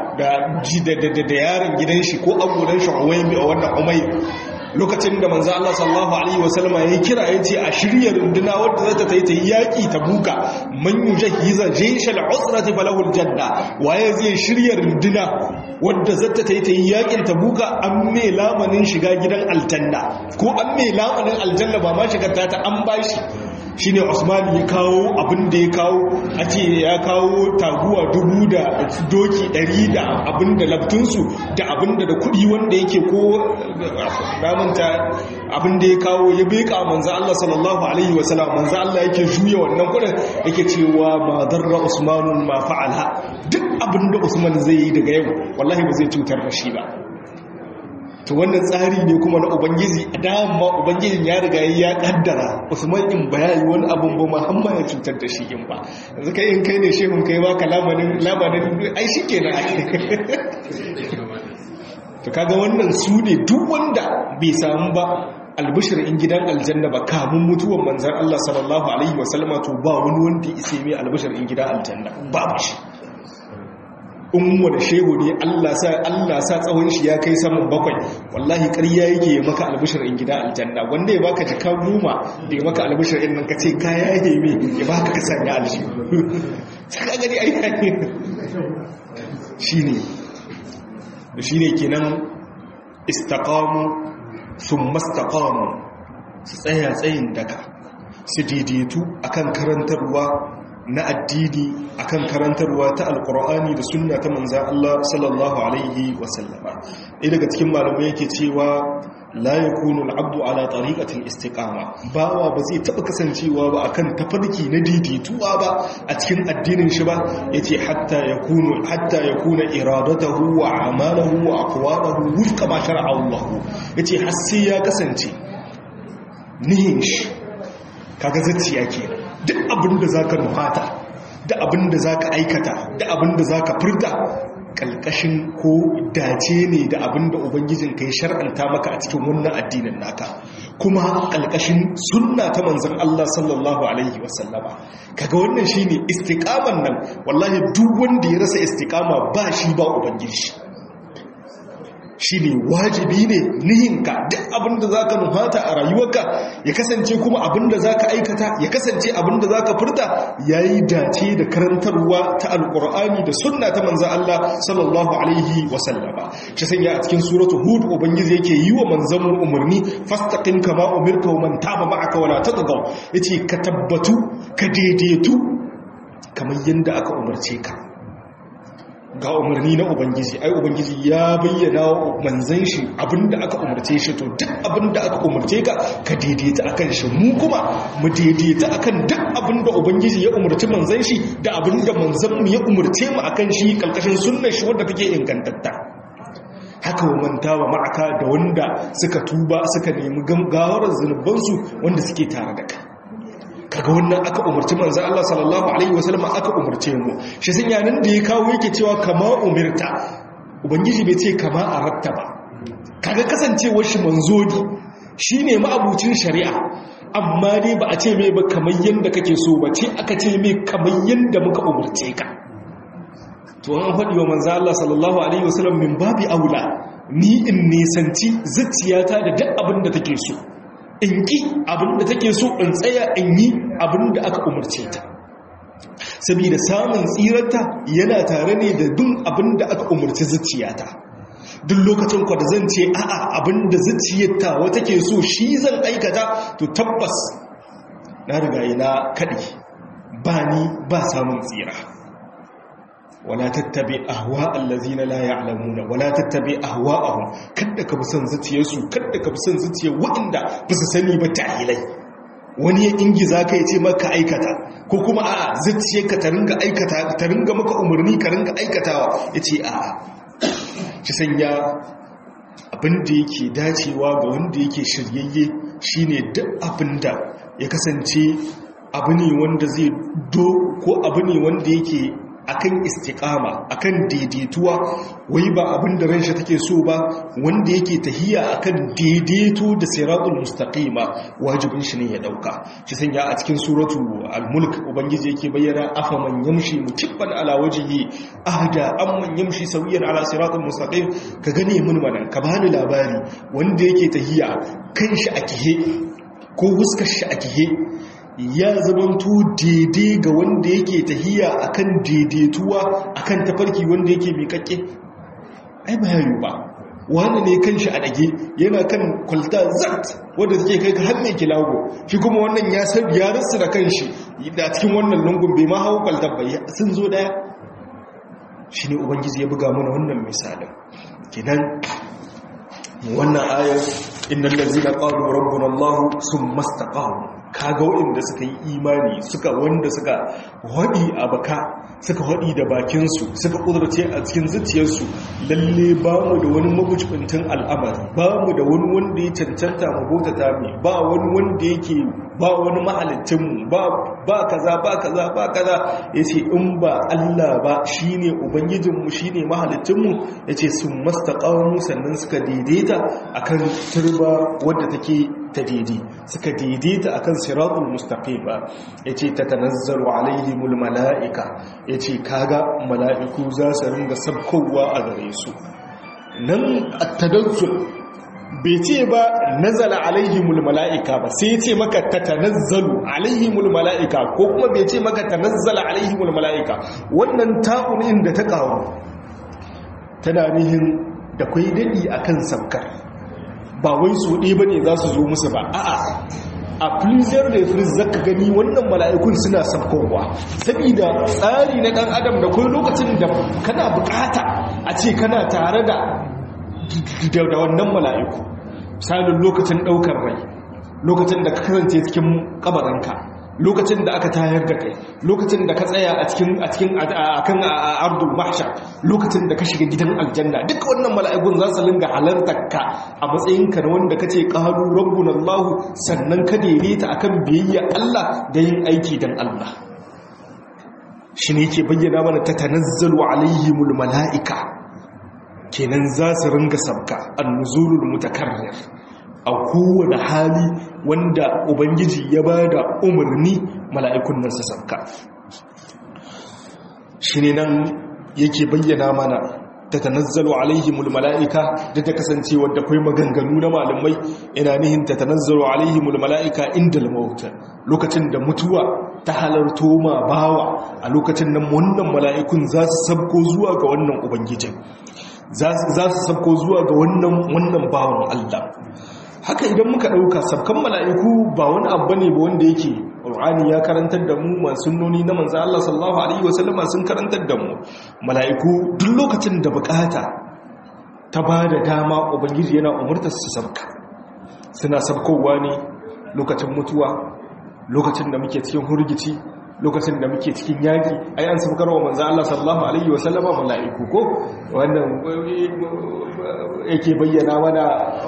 da yaron gidan shi ko agodan shi Uwaymi a wannan Umayr lokacin da manzo Allah sallallahu alaihi wasallam ya kira yace a shirya runduna wadda za ta yi yaki ta buka man yujhiza jayshal usrati falahu aljanna waye zai shirya runduna wadda za ta yi yakin ta buka an me lamanin shiga gidan aljanna ko an me lamanin aljanna ba ma shigar ta an bashi shine Usman ya kawo abin da ya kawo a ce ya kawo taguwa 1000 da doki 100 da abin da labtunsu da abin da kudi wanda yake ko ramanta abin da ya kawo ya beka manzo Allah sallallahu alaihi wasallam manzo Allah yake juya wannan kudin yake cewa ma darra Usmanun ma fa'ala duk abin da Usman zai yi daga yau wallahi ba zai cutar da shi ba to wannan tsari ne kuma na ubangiji a dama ubangijin ya riga ya kaddara Usman in bayani wani abun ba muhamma ya cutar da shi in ba yanzu kai in kai ne shehun kai baka labarin ai shikenan to kaga wannan su ne duk wanda bai samu ba albishir in gidan aljanna ba kamun mutuwan manzon Allah sallallahu alaihi wasallama to ba wani wanda ya mai albishir in gidan aljanna babu shi ummu da shehu ne Allah sa tsawon shi ya kai saman bakwai wallahi ƙarya yake ya maka albishir in gida aljanna wanda ya baka jika goma da ya maka albishir in nan ka ce kaya ya me ya baka ka sanya aljihu sai ka gani ai shine kenan istaqamu thumma istaqamu su tsaya tsayin daka su daidaitu akan karantarwa na addini akan karantarwa ta alkur'ani da sunna ta manzan Allah sallallahu alaihi wasallama ɗaya daga cikin malamai yake cewa la yakunu al'abdu ala tariqatil istiqama bawa ba zai taba kasancewa ba akan tafarki na daidaituwa ba a cikin addinin shi ba yace hatta yakuna iradatuhu wa amaluhu wa aqwaluhu wufqa ma shar'a Allah yace har sai ya kasance nihin shi kaga zacciya kenan duk abin da za ka nufata da abin da za ka aikata da abin da za ka furta ƙalƙashin ko dace ne da abin da ubangijin ka yi shar'anta maka a cikin wannan addinin naka kuma ƙalƙashin sunna ta manzan Allah sallallahu alaihi wasallama kaga wannan shine istiqaman nan wallahi duk wanda ya rasa istiqama ba shi ba ubangiji shine wajibi ne nihinka duk abinda zaka nufata a rayuwarka ya kasance kuma abinda zaka aikata ya kasance abinda zaka furta yayi dace da karantarwa ta alqur'ani da sunna ta manzon Allah sallallahu alaihi wasallama shi sanya a cikin suratu hud ubangiji yake yi wa manzon umarni fastaqim kama umirka wa man taba ma'aka wala tatghaw yace ka tabbatu ka daidaitu kamar yanda aka umarce ka ga umarni na ubangiji ai ubangiji ya bayyana wa manzon shi abinda aka umarce shi to duk abinda aka umarce ka ka daidaita akan shi mu kuma mu daidaita akan duk abinda ubangiji ya umarci manzon shi da abinda manzon mu ya umarce mu akan shi kalkashin sunnar shi wanda take ingantatta haka wa manta wa ma'aka da wanda suka tuba suka nemi gawar zunubansu wanda suke tare da kai kaga wannan aka umarci manzo Allah sallallahu alaihi wasallam aka umarce mu shi sun yanin da ya kawo yake cewa kama umirta ubangiji bai ce kama aratta ba kaga kasancewar shi manzo ne shine ma'abucin shari'a amma dai ba a ce mai ba kamar yanda kake so ba ce aka ce mai kamar yanda muka umarce ka to an faɗi wa manzo Allah sallallahu alaihi wasallam min babi aula ni in nisanci zuciyata da duk abin da take so in ƙi abinda take so in tsaya in yi abinda aka umarce ta saboda samun tsirarta yana tare ne da duk abinda aka umarci zuciyata duk lokacin kwa da zan ce a'a abinda zuciyarta wata ke so shi zan aikata to tabbas na riga ina kaɗi ba ni ba samun tsira wala tattabi ahwa allazina la ya'lamuna wala tattabi ahwa'ahum kada ka bi son zuciyarsu kada ka bi son zuciyar wanda ba su sani ba tahilai wani ya ingiza ka yace maka aikata ko kuma a'a zuciyarka ta ringa aikata ta ringa maka umarni ka ringa aikatawa yace a'a ki sanya abinda yake dacewa ga wanda yake shiryayye shine duk abinda ya kasance abu ne wanda zai ko abu ne wanda yake akan istiqama akan daidaituwa wai ba abin da ranshi take so ba wanda yake tahiya akan daidaito da siratul mustaqima wajibin shi ne ya dauka shi sanya a cikin suratu al-mulk ubangiji yake bayyana afaman yamshi mutibban ala wajhihi ahda amman yamshi sawiyan ala siratul mustaqim ka gane mun manan ka bani labari wanda yake tahiya kan shi a kihe ko huskar shi a kihe ya zamanto daidai ga wanda yake tahiya akan daidaituwa akan tafarki wanda yake miƙaƙƙe ai ba yayu ba wanda ne kan shi a dage yana kan kwalta zat wanda take kai ka har mai kilago shi kuma wannan ya san ya rasa da kanshi da cikin wannan lungun bai ma hawo kwalta ba sun zo daya shine ubangiji ya buga mana wannan misalin kidan wannan ayar innal ladzina qalu rabbuna allah summa istaqamu kaga waɗanda suka yi imani wanda suka haɗi a baka suka haɗi da bakinsu suka ƙudurce a cikin zuciyarsu lalle ba mu da wani mabucintin al'amari ba mu da wani wanda ya cancanta mabotata mai ba wani wanda yake ba wani mahalicinmu ba kaza ya ce in ba Allah ba shi ne ubangijinmu shi ne mahalicinmu ya ce sun mastaƙawarmu sannan suka daidaita akan turba wadda take ta daidai suka daidaita akan siratul mustaqima yace tatanazzalu alaihimul malaika yace kaga malaiku za su ringa sabkowa a gare su nan at-tadazzul bai ce ba nazala alaihimul malaika ba sai yace maka tatanazzalu alaihimul malaika ko kuma bai ce maka tanazzala alaihimul malaika wannan ta'un inda ta kawo tana nihin da kai dadi akan sabkar ba wai su ɗi ba ne za su zo musu ba a'a a filizar da filis zaka gani wannan mala'ikun suna sabkowa saboda tsari na ɗan adam da kai lokacin da kana bukata a ce kana tare da wannan mala'iku misalin lokacin ɗaukar rai lokacin da ka kasance cikin kabarinka lokacin da aka tayar da kai lokacin da ka tsaya akan ardul mahshar lokacin da ka shiga gidan aljanna duka wannan mala'ikun za su linga halartar ka a matsayin ka na wanda kace qalu rabbuna allah sannan ka daidaita akan biyayya Allah da yin aiki dan Allah shine yake bayyana mana tatanazzalu alaihimul mala'ika kenan za su ringa sabka an-nuzulul mutakarrir a kowane hali wanda ubangiji ya ba da umarni mala'ikun nan su sabka shi ne nan yake bayyana mana tatanazzalu alaihimul mala'ika da ta kasance wadda kai maganganu na malamai ina nihin tatanazzalu alaihimul mala'ika indal maut lokacin da mutuwa ta halarto ma bawa a lokacin nan wannan mala'ikun za su sabko zuwa ga wannan ubangijin za su sabko zuwa ga wannan bawan Allah. Haka idan muka dauka sabkan mala'iku ba wani abu ne ba wanda yake Qur'ani ya karantar da mu, sunnoni na manzo Allah sallallahu alaihi wasallama sun karantar da mu. Mala'iku duk lokacin da bukata ta bada dama ubangiji yana umurtar su sabka. Suna sabkowa ne lokacin mutuwa, lokacin da muke cikin hurgici, lokacin da muke cikin yaki. Ai an sabkarwa manzo Allah sallallahu alaihi wasallama mala'iku ko wannan yake bayyana mana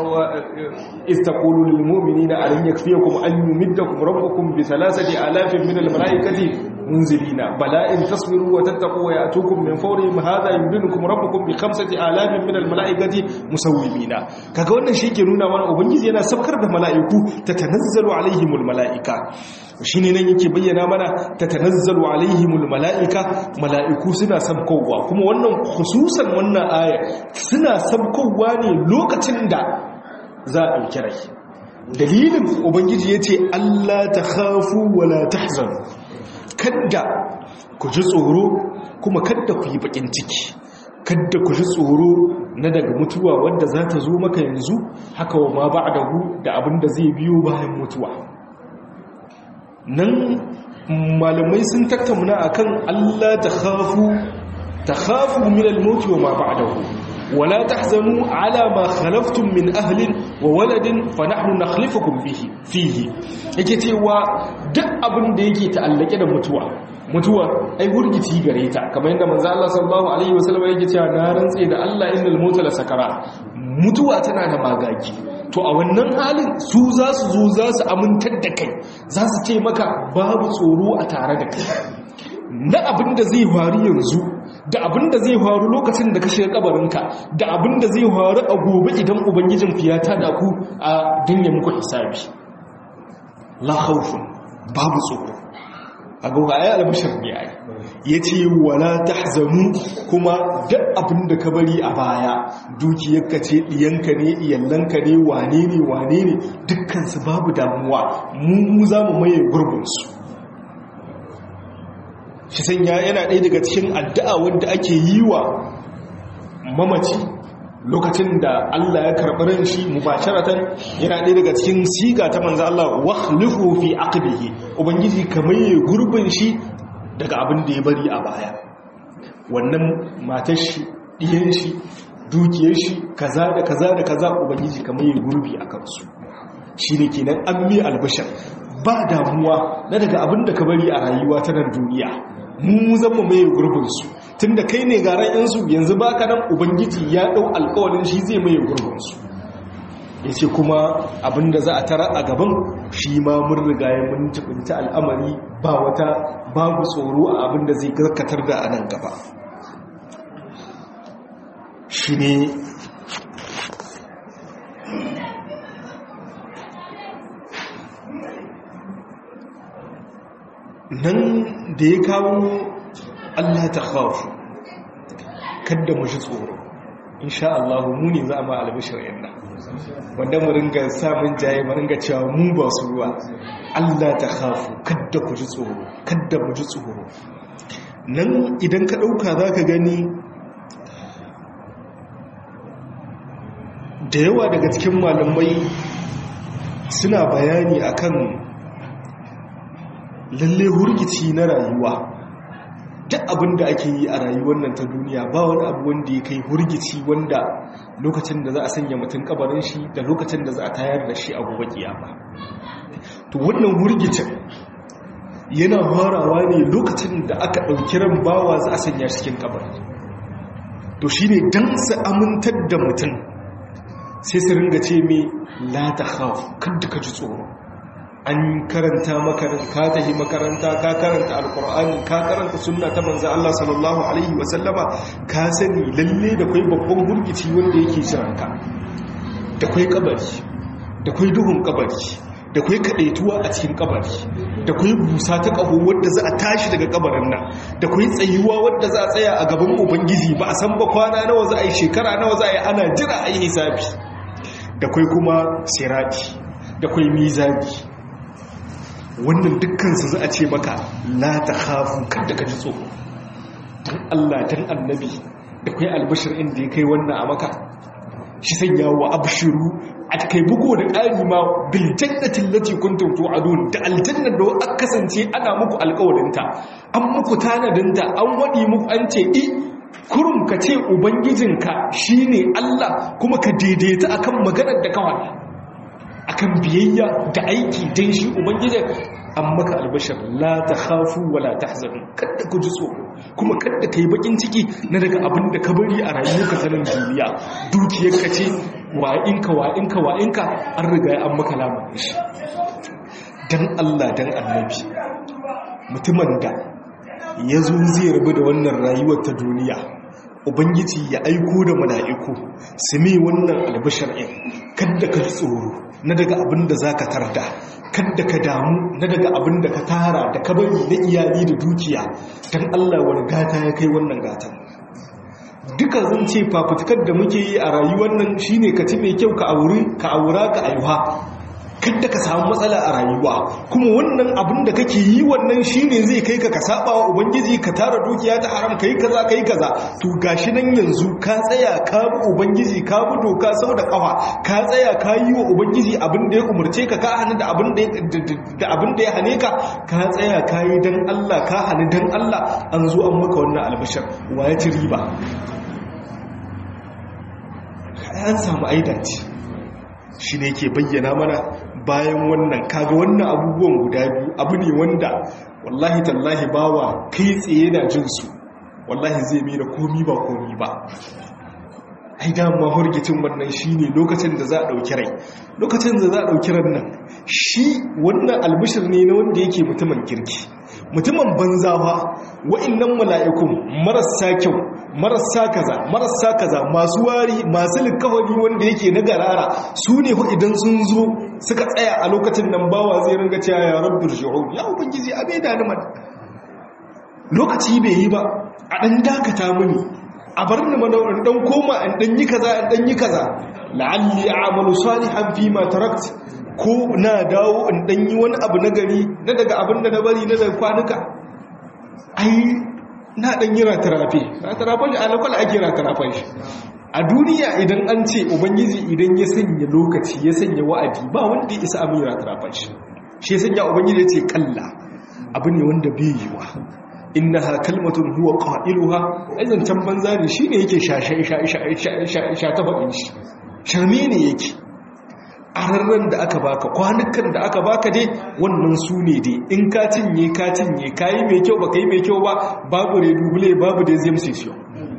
istaqulu lil mu'minina alan yakfiyakum an yumiddakum rabbukum bi 3000 min al malaikati munzilina bala in tasbiru wa tattaqu wa ya'tukum min fawrihim hadha yumdidukum rabbukum bi 5000 min al malaikati musawwimina. Kaga wannan shi ke nuna mana ubangiji yana sabkar da mala'iku tatanazzalu alaihimul malaika. Shine nan yake bayyana mana tatanazzalu alaihimul malaika, mala'iku suna sabkowa, kuma wannan khususan wannan aya suna sabkowa ne lokacin da za a ɗauki rai. Dalilin ubangiji yace Allah ta khafu wala tahzanu, kadda ku ji tsoro kuma kadda ku yi bakin ciki, kadda ku ji tsoro na daga mutuwa wanda za ta zo maka yanzu, haka wa ma ba'dahu da abin da zai biyo bayan mutuwa. Nan malamai sun tattauna akan Allah ta khafu min al-maut wa ma ba'dahu wala tahzanu ala ma khalaftum min ahlin wa waladin fa nahnu nakhlifukum fihi. Yake cewa duk abin da yake ta'allake da mutuwa ai hurgiti gare ta, kamar yadda manzo Allah sallallahu alaihi wasallam yake cewa na rantse da Allah innal mauta la sakara, mutuwa tana da magagi. To a wannan halin su za su zo za su amintar da kai, za su ce maka babu tsoro a tare da kai na abin da zai faru yanzu, da abin da zai faru lokacin da ka shiga kabarinka, da abin da zai faru a gobe idan ubangijin fiyata da ku a dinga muku hisabi. La khawfun, babu tsoro. A gaba ayi albashir ne ai, yace wala tahzanu, kuma duk abin da ka bari a baya, dukiyarka ce, diyanka ne, iyallanka ne, wane ne dukkan su babu damuwa, mu za mu maye gurbin su. Shi sanya yana ɗaya daga cikin addu'a wanda ake yi wa mamaci lokacin da Allah ya karɓi ran shi mubasharatan, yana ɗaya daga cikin siga ta manzo Allah wakhlifu fi aqbihi, ubangiji kamar ya gurbin shi daga abin da ya bari a baya. Wannan matar shi, diyan shi, dukiyar shi, kaza da kaza ubangiji kamar ya gurbi a kansu. Shine kenan an mi albashar, ba damuwa na daga abin da ka bari a rayuwa ta nan duniya, mu zama mai gurbinsu, tun da kai ne garan yansu yanzu ba ka nan ubangiji ya ɗau alkawalin shi zai mai gurbinsu. Ya ce kuma abinda za a tara a gaban shi ma mun riga ya mun jibinta al'amari, babu tsoro a abinda zai karkatar da a nan gaba. Shi ne nan da ya kawo Allah ta khafu, kada mu ji tsoro, insha Allah mu ne za a ma albishir yana wanda mu ringa samun jaye, mu ringa cewa mu ba su ruwa. Allah ta khafu, kada ku ji tsoro, kada mu ji tsoro. Nan idan ka ɗauka za ka gani da yawa daga cikin malamai suna bayani akan lalle hurgici na rayuwa. Duk abin da ake yi a rayuwar nan ta duniya ba wani abu wanda ya kai hurgici, wanda lokacin da za a sanya mutum kabarin shi da lokacin da za a tayar da shi a gobe kiyama. To wannan hurgicin yana farawa ne lokacin da aka ɗauki ran bawa za a sanya shi cikin kabari. To shine dan su amintar da mutum sai su ringa ce mai la takhaf, kada ka ji tsoro. An karanta maka, ka tafi makaranta, ka karanta alkur'ani, ka karanta sunna ta manzo Allah sallallahu alaihi wasallama, ka sani lalle da kai babban hurgici wanda yake jiranka, da kai kabari, da kai duhun kabari, da kai kadaituwa a cikin kabari, da kai busa ta kaho wanda za a tashi daga kabarin nan, da kai tsayuwa wadda za a tsaya a gaban ubangiji ba a san ba kwana nawa za a yi, shekara nawa za a yi, ana jira a yi hisabi. Da kai kuma sirati, da kai mizani. Wannan dukkansu za a ce maka la ta khafu, kada ka ji tsoro. Dan Allah dan annabi da kai albashir inda ya kai wannan a maka. Shi sanya wa abshiru a kai bugo da ƙari ma bil jannatin lati kuntum tu'adun, da aljannar da aka kasance ana muku alƙawarinta, an muku tanadinta, an wadi muku an ce kurum ka ce ubangijinka shine Allah, kuma ka daidaita akan maganar da kawai akan biyayya da aiki dan shi ubangijin. An maka albashar la ta khafu wa la tahzanu, kada ku ji tsoro kuma kada kai bakin ciki na daga abin da ka bari a rayuwarka ta nan duniya. Dukiyarka ce wa'inka an riga an maka lamarin shi. Dan Allah dan annabi, mutumin da ya zo zai rabu da wannan rayuwar ta duniya, ubangiji ya aiko da mala'iku su mai wannan albashar ɗin, kada ka ji tsoro na daga abin da za ka tarda, kada ka damu na daga abin da ka tara da ka bari na iyali da dukiya. Dan Allah wani gata ya kai wannan gatan. Duka zan ce fafutukar da muke yi a rayuwar nan shine ka ci mai kyau, ka aura ka aiwa, kada ka samu matsala a rayuwa. Kuma wannan abin da kake yi wannan shine zai kai ka saba wa ubangiji, ka tara dukiya ta haram, kai kaza. To gashi nan yanzu ka tsaya ka bi ubangiji, ka bi doka sau da kafa, ka tsaya ka yi wa ubangiji abin da ya umarce ka hana da abin da ya hane ka tsaya ka yi dan Allah, ka hana dan Allah. An zo an maka wannan albashar, wa ya ci riba? An samu aidaci. Shi ne ke bayyana mana bayan wannan, kaga wannan abubuwan guda biyu abu ne wanda wallahi tallahi bawa kai tsaye da jinsu, wallahi zai mai da komi ba. Ai dama hurgicin wannan shi ne lokacin da za a ɗauki rai, lokacin da za a ɗauki ran nan, shi wannan albishir ne na wanda yake mutumin kirki. Mutumin banzawa wa'innan mala'ikun marasa kyau, marasa kaza, masu wari, masu likawari wanda yake na garara, su ne idan sun zo suka tsaya a lokacin nan bawa zai ringa cewa ya rabbul shu'ub, ya ubangiji a bai da ni mana, lokaci bai yi ba, a dan dakata mini, a bar ni mana in dan koma in dan yi kaza la'alli a'malu salihan fi ma tarakt, ko na dawo in dan yi wani abu na gari na daga abin da na bari na daga kwanuka. Ai na dan yi ratarafe shi alakwal ake ratarafe shi a duniya. Idan an ce ubangiji idan ya sanya lokaci ya sanya wa'adi, ba wanda ya isa amin ratarafe shi ya sanya ubangiji ya ce kalla, abu ne wanda bai yiwa. innaha kalmatun huwa qailuha, azan can banza ne shine yake sha ta faɗin shi, sharmi ne yake. Ararran da aka baka, kwanukan da aka baka dai wannan su ne dai, in ka cinye kayi mai kyau ba kai mai kyau ba, babu redubule, babu da zai session,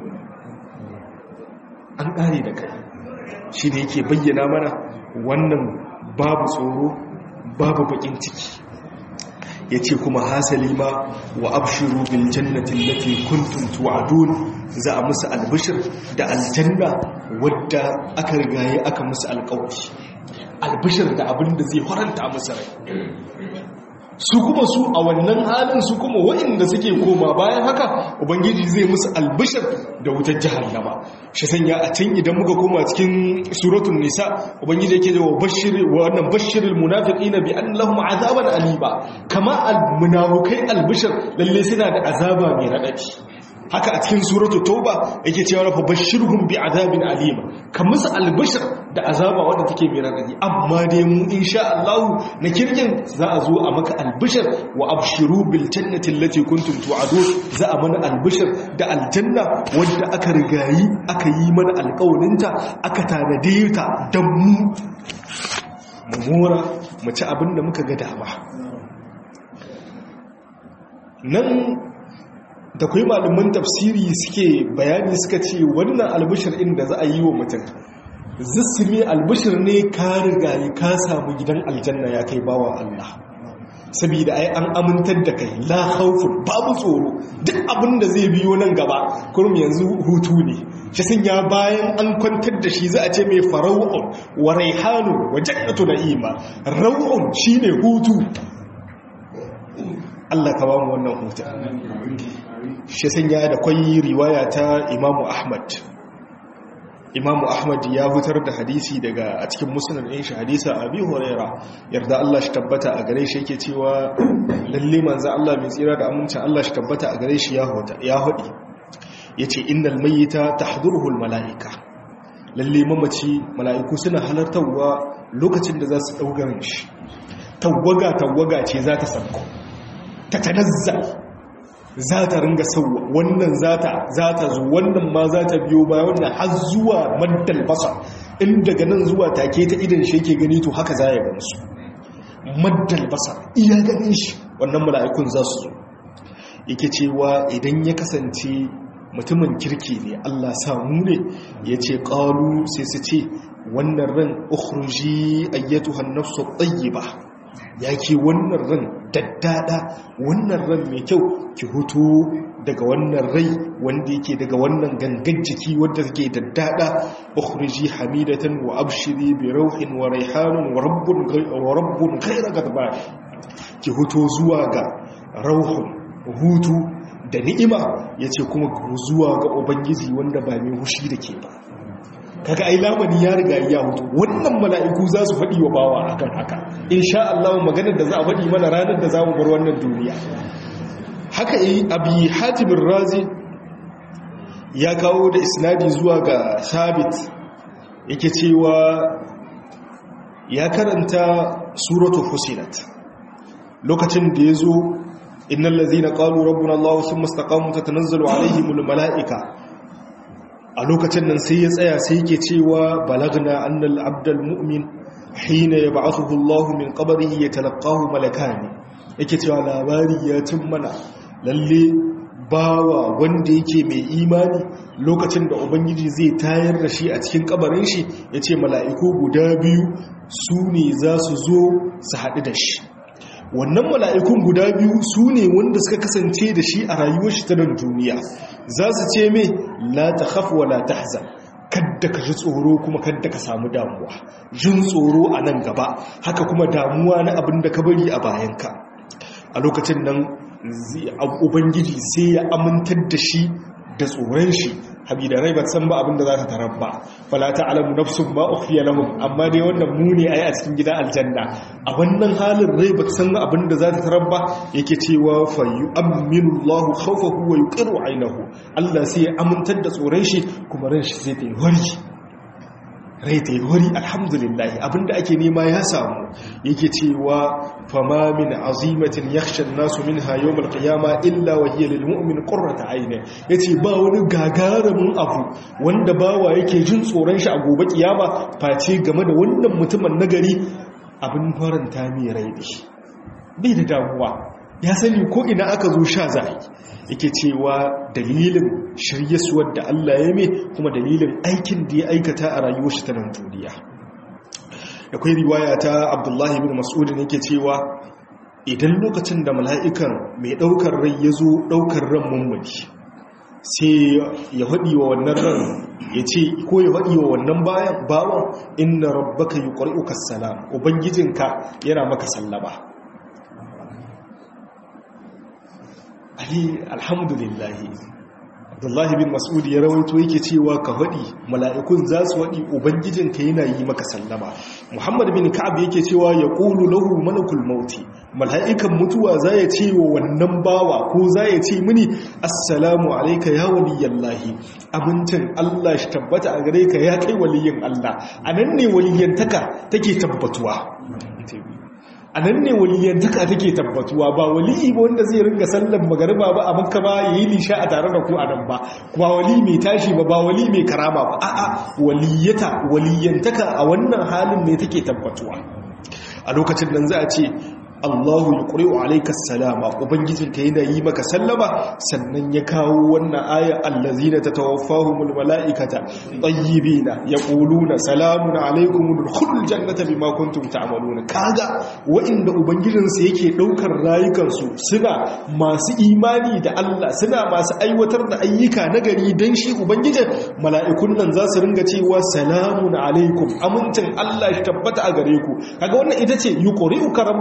an ƙare da kai. Shi ne yake bayyana mana wannan babu tsoro, babu bakin ciki. Ya ce kuma hasali ma wa abshiru bil jannatin lati kuntum tu'adun, za a musu albishir da aljanna wadda aka rigaye aka musu alƙawari, albishir da abin da zai faranta musu rai. Su kuma su a wannan halin, su kuma waɗanda suke koma bayan haka, ubangiji zai musu albishir da wutar jahannama. Shi sanya a can idan muka koma cikin suratul nisa, ubangiji yake da bashirul munafiqina bi an lahum azaban alima, kama al munafiqai albishir lalle suna da azaba mai radadi. Haka a cikin suratu tauba yake cewa fa bashirhum bi azabin alim, kan musu albishir da azaba wanda take mai radadi. Amma dai mu insha Allah na kirkin za a zo a maka albishir wa abshiru bil jannati allati kuntum tu'adun, za a mana albishir da aljanna wanda aka rigayi aka yi mana alƙawarinta, aka tanade ta dan mu mora mu ci abin da muka ga dama. Nan da kai malaman tafsiri suke bayani, suka ce wannan albishir inda za a yi wa mutum, zismi albishir ne ka rigayi ka samu gidan aljanna ya kai bawa Allah, saboda ai an amintar da kai, la khawfun, babu tsoro, duk abin da zai biyo nan gaba kurum yanzu hutu ne. Shi sun ya bayan an kwantar da shi za a ce mai farau'un wa raihanu wa jannatu na'ima. Rau'un shine hutu. Allah ka ba mu wannan hutu. shi sanya da kwai riwaya ta Imamu Ahmad ya fitar da hadisi daga a cikin musnad ɗin shi hadisa Abi Huraira yarda Allah shi tabbata a gare shi yake cewa lalle manzo Allah mai tsira da aminci Allah shi tabbata a gare shi ya hudi yace innal mayyita tahduruhu al malaika lalle mamaci mala'iku suna halartarwa lokacin da za su daugarin shi tawaga ce za ta sauko ta tanazzal za ta ringa sauwa wannan za ta zo wannan ma za ta biyo baya wannan har zuwa maddal basar in daga nan zuwa take ta idan shi yake gani to haka za ya gansu maddal basar iya ganin shi wannan mala'ikun za su zo yake cewa idan ya kasance mutumin kirki ne Allah samu ne ya ce ƙalu sai su ce wannan ran ukhruji ayyatuhan nafsu tayyiba yake wannan ran daddada wannan ran mai kyau ki hutu daga wannan rai wanda yake daga wannan gangan jiki wanda take daddada ukhriji hamidatan wa abshiri bi rauhin wa raihanun wa rabbun ghayra ghadban ki hutu zuwa ga rauhun hutu da ni'ima yace kuma zuwa ga ubangiji wanda ba mai hushi dake ba kaga ai lamani ya riga ya hutu wannan mala'iku za su faɗi wa bawa akan haka insha Allah maganar da za a faɗi mana ranar da za mu bar wannan duniya haka abi Hatim Razi ya kawo da isnadi zuwa ga Sabit yake cewa ya karanta suratul Fusilat lokacin da yazo innal ladzina qalu rabbuna Allah thumma istaqamu tatanazzalu alaihimul mala'ika a lokacin nan sai ya tsaya sai yake cewa balagna annal abdal mu'min hina yab'athuhu Allah min qabrihi yatalaqahu malakani yake cewa labari ya cin mana lalle bawa wanda yake mai imani lokacin da ubangiji zai tayar da shi a cikin kabarin shi yace mala'iku guda biyu su ne za su zo su haɗu da shi wannan mala'ikun guda biyu su ne wanda suka kasance da shi a rayuwar shi ta nan duniya za su ce mai la ta khaf wa la tahzan kadda ka ji tsoro kuma kadda ka samu damuwa jin tsoro a nan gaba haka kuma damuwa na abin da ka bari a bayanka a lokacin nan ubangiji sai ya amintar da shi da tsoron shi habida rai ba san ba abin da za ta tarar ba fala ta'lamu nafsun ma ukhfiya lahum amma dai wannan mu ne ai a cikin gidan aljanna a wannan halin rai ba san abin da za ta tarar ba yake cewa fa yu'minu Allahu khawfahu wa yuqiru aynahu Allah sai ya amintar da tsoron shi kuma ran shi sai ta yi wari rai ta yi wari alhamdulillah abinda ake nema ya samu yake cewa fama min azimatin yakhsha an-nasu minha yawm al-qiyama illa wa hiya lil mu'min qurratu ayni yace ba wani gagarumin abu wanda bawa yake jin tsoron shi a gobe kiyama face game da wannan mutumin nagari abin faranta mai rai bai da damuwa ya sani ko ina aka zo sha zai yake cewa dalilin shiryasuwar da Allah ya mai kuma dalilin aikin da ya aikata a rayuwar shi ta nan duniya akwai riwaya ta Abdullahi ibn Mas'ud yake cewa idan lokacin da mala'ikan mai daukar rai ya zo daukar ran mummuni sai ya faɗi wa wannan ran ya ce ko ya faɗi wa wannan bawan inna rabbaka yuqri'uka salam ubangijinka yana maka sallama alhamdulillahi Abdullahi bin Mas'ud ya rawaito yake cewa ka faɗi mala'ikun za su faɗi ubangijinka yana yi maka sallama Muhammad bin Ka'ab yake cewa ya qulu lahu malakul mauti mala'ikan mutuwa za ya ce wa wannan bawa ko za ya ce mini assalamu alayka ya waliyallahi amincin Allah shi tabbata a gare ka ya kai waliyin Allah anan ne waliyantaka take tabbatuwa a nan ne waliyantaka take tabbatuwa ba waliyi ba wanda zai ringa sallan magariba ba a makka ba yayi lisha a tare da ku a nan ba kuma wali mai tashi ba wali mai karama ba a'a waliyantaka a wannan halin ne take tabbatuwa a lokacin nan za a ce Allahu yuqri'u alayka salama ubangijinka yana yi maka sallama sannan ya kawo wannan aya allazina tatawaffahumul malaikata tayyibina yaquluna salamun alaykum udkhulul jannata bima kuntum ta'maluna kaga wa'inda ubangijinsu yake daukar rayukansu suna masu imani da Allah suna masu aiwatar da ayyuka nagari dan shi ubangijin mala'ikun nan za su ringa cewa salamun alaykum amincin Allah ya tabbata a gare ku kaga wannan ita ce yuqri'uka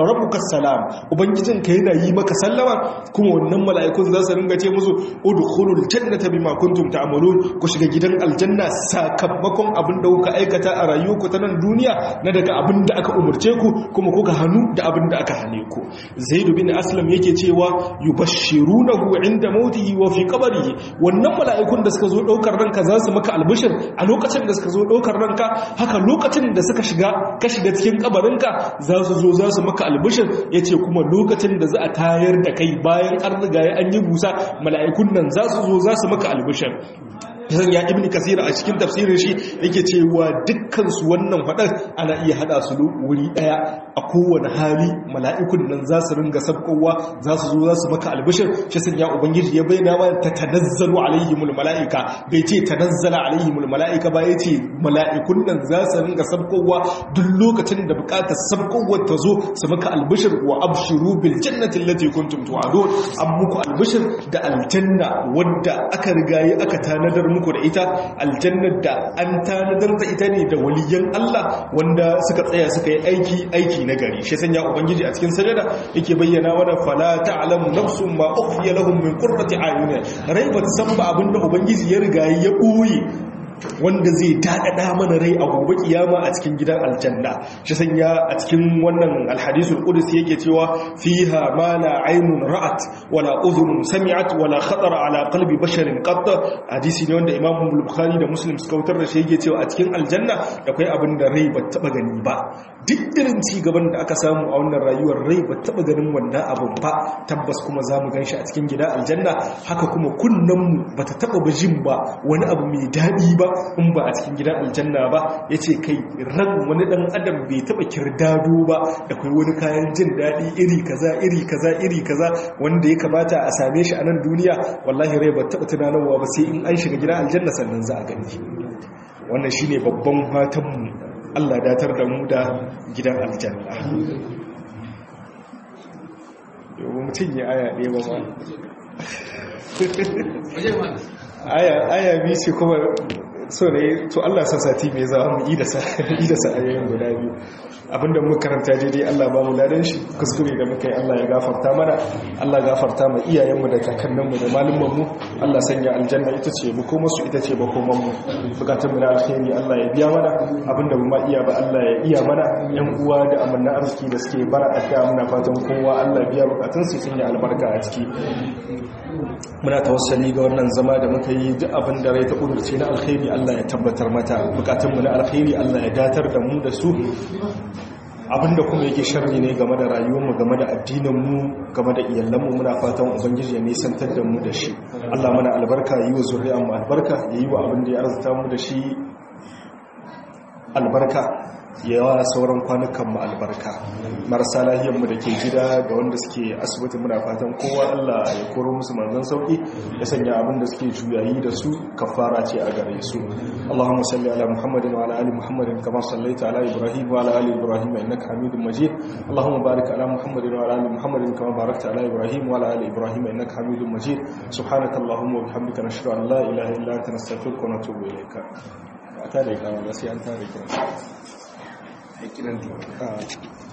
rabbuka salam, ubangijinka yana yi maka sallama, kuma wannan mala'ikun za su ringa ce musu udkhulul jannata bima kuntum ta'malun, ku shiga gidan aljanna sakamakon abin da kuka aikata a rayuwarku ta nan duniya na daga abin da aka umurce ku kuma kuka hannu da abin da aka hane ku. Zaid bin Aslam yake cewa yubashshirunahu inda mautihi wa fi qabrihi, wannan mala'ikun da suka zo daukar ranka za su maka albishir a lokacin da suka zo daukar ranka, haka lokacin da suka shiga ka shiga cikin kabarinka za su zo za su maka albishir. Yace kuma lokacin da za a tayar da kai bayan an riga an yi busa, mala'ikun nan za su zo za su maka albishir. Yasan ya Ibn Kasir a cikin tafsirin shi yake cewa dukkan su wannan fadar ana iya hada su wuri daya a kowane hali. Mala'ikun nan za su ringa sabkowa, za su zo za su maka albishir. Shi san ya ubangiji ya bayyana ma ta tanazzalu alaihimul mala'ika, bai ce tanazzala alaihimul mala'ika ba, yace mala'ikun nan za su ringa sabkowa duk lokacin da bukatar sabkowar ta zo su maka albishir. Wa abshiru bil jannati allati kuntum tu'adun, an muku albishir da aljanna wadda aka rigaye aka tanadar muku da ita, aljannar da an tanadar da ita ne da waliyan Allah wanda suka tsaya suka yi aiki na gari. Shi sanya ubangiji a cikin sajada yake bayyana mana fala ta'lamu nafsun ma ukhfiya lahum min qurrati a'yun, rai ba ta san ba abinda ubangiji ya riga ya boye wanda zai daɗaɗa mana rai a gobe kiyama a cikin gidan aljanna. Shi sanya a cikin wannan alhadisul qudsi yake cewa fiha ma la aynun ra'at wala udhun sami'at wala khatara ala qalbi basharin qat. Hadisi ne wanda Imam Bukhari da Muslim suka wutar da shi, yake cewa a cikin aljanna akwai abin da rai ba taba gani ba. Duk irin ci gaban da aka samu a wannan rayuwar, rai ba taba ganin wannan abun ba, tabbas kuma zamu ganshi a cikin gidan aljanna. Haka kuma kunnan mu bata taba jin ba wani abu mai dadi ba in ba a cikin gidan aljanna ba. Ya ce kai ran wani dan adam bai taba kirdado ba da kai wani kayan jin daɗi iri kaza wanda ya kamata a same shi a nan duniya. Wallahi rai ba taba tunanarwa ba sai in an shiga gidan aljanna sannan za a gani. Wannan shine babban fatan mu, Allah datar da mu da gidan aljanna. Yau mutum ya aya ɗaya ba ma aya bi ce kuma so ne to Allah sa sati mai za mu yi da sa ayoyin guda biyu. Abinda muka karanta daidai Allah ba mu ladan shi, kuskure da muka yi Allah ya gafarta mana, Allah gafarta ma iyayenmu da kakanninmu da malumanmu. Allah sanya aljanna ita ce makomarsu, ita ce makomanmu. Bukatunmu na alkhairi Allah ya biya mana, abinda mu ma iya ba Allah ya iya mana. Yan uwa da amanna arziki da suke bara addu'a muna fatan kowa Allah biya bukatun su, sanya albarka a ciki. Muna tawassali ga wannan zama da muka yi, duk abin da rai ta kudurce na alkhairi Allah ya tabbatar mata, bukatunmu na alkhairi Allah ya datar da mu da su. Abinda kuma yake sharri ne game da rayuwarmu, game da addininmu, game da iyalanmu, muna fatan ubangiji ya nisantar da mu da shi. Allah mana albarka, yi wa zuriyarmu albarka, ya yi wa abin da ya arzuta mu da shi albarka, yawa sauran kwanukan mu albarka. Marasa lahiyar mu da ke gida da wanda suke asibiti, muna fatan kowa Allah ya koro musu manzon sauki, ya sanya abin da suke juyayi da su kafara ce a gare su. Allahumma salli ala Muhammadin wa ala ali Muhammadin kama sallaita ala Ibrahim wa ala ali Ibrahim innaka Hamidum Majid. Allahumma barik ala Muhammadin wa ala ali Muhammadin kama barakta ala Ibrahim wa ala ali Ibrahim innaka Hamidum Majid. Subhanakallahumma wa bihamdika nashhadu an la ilaha illa anta nastaghfiruka wa natubu ilayka. Ta da kama sai an tare kiran.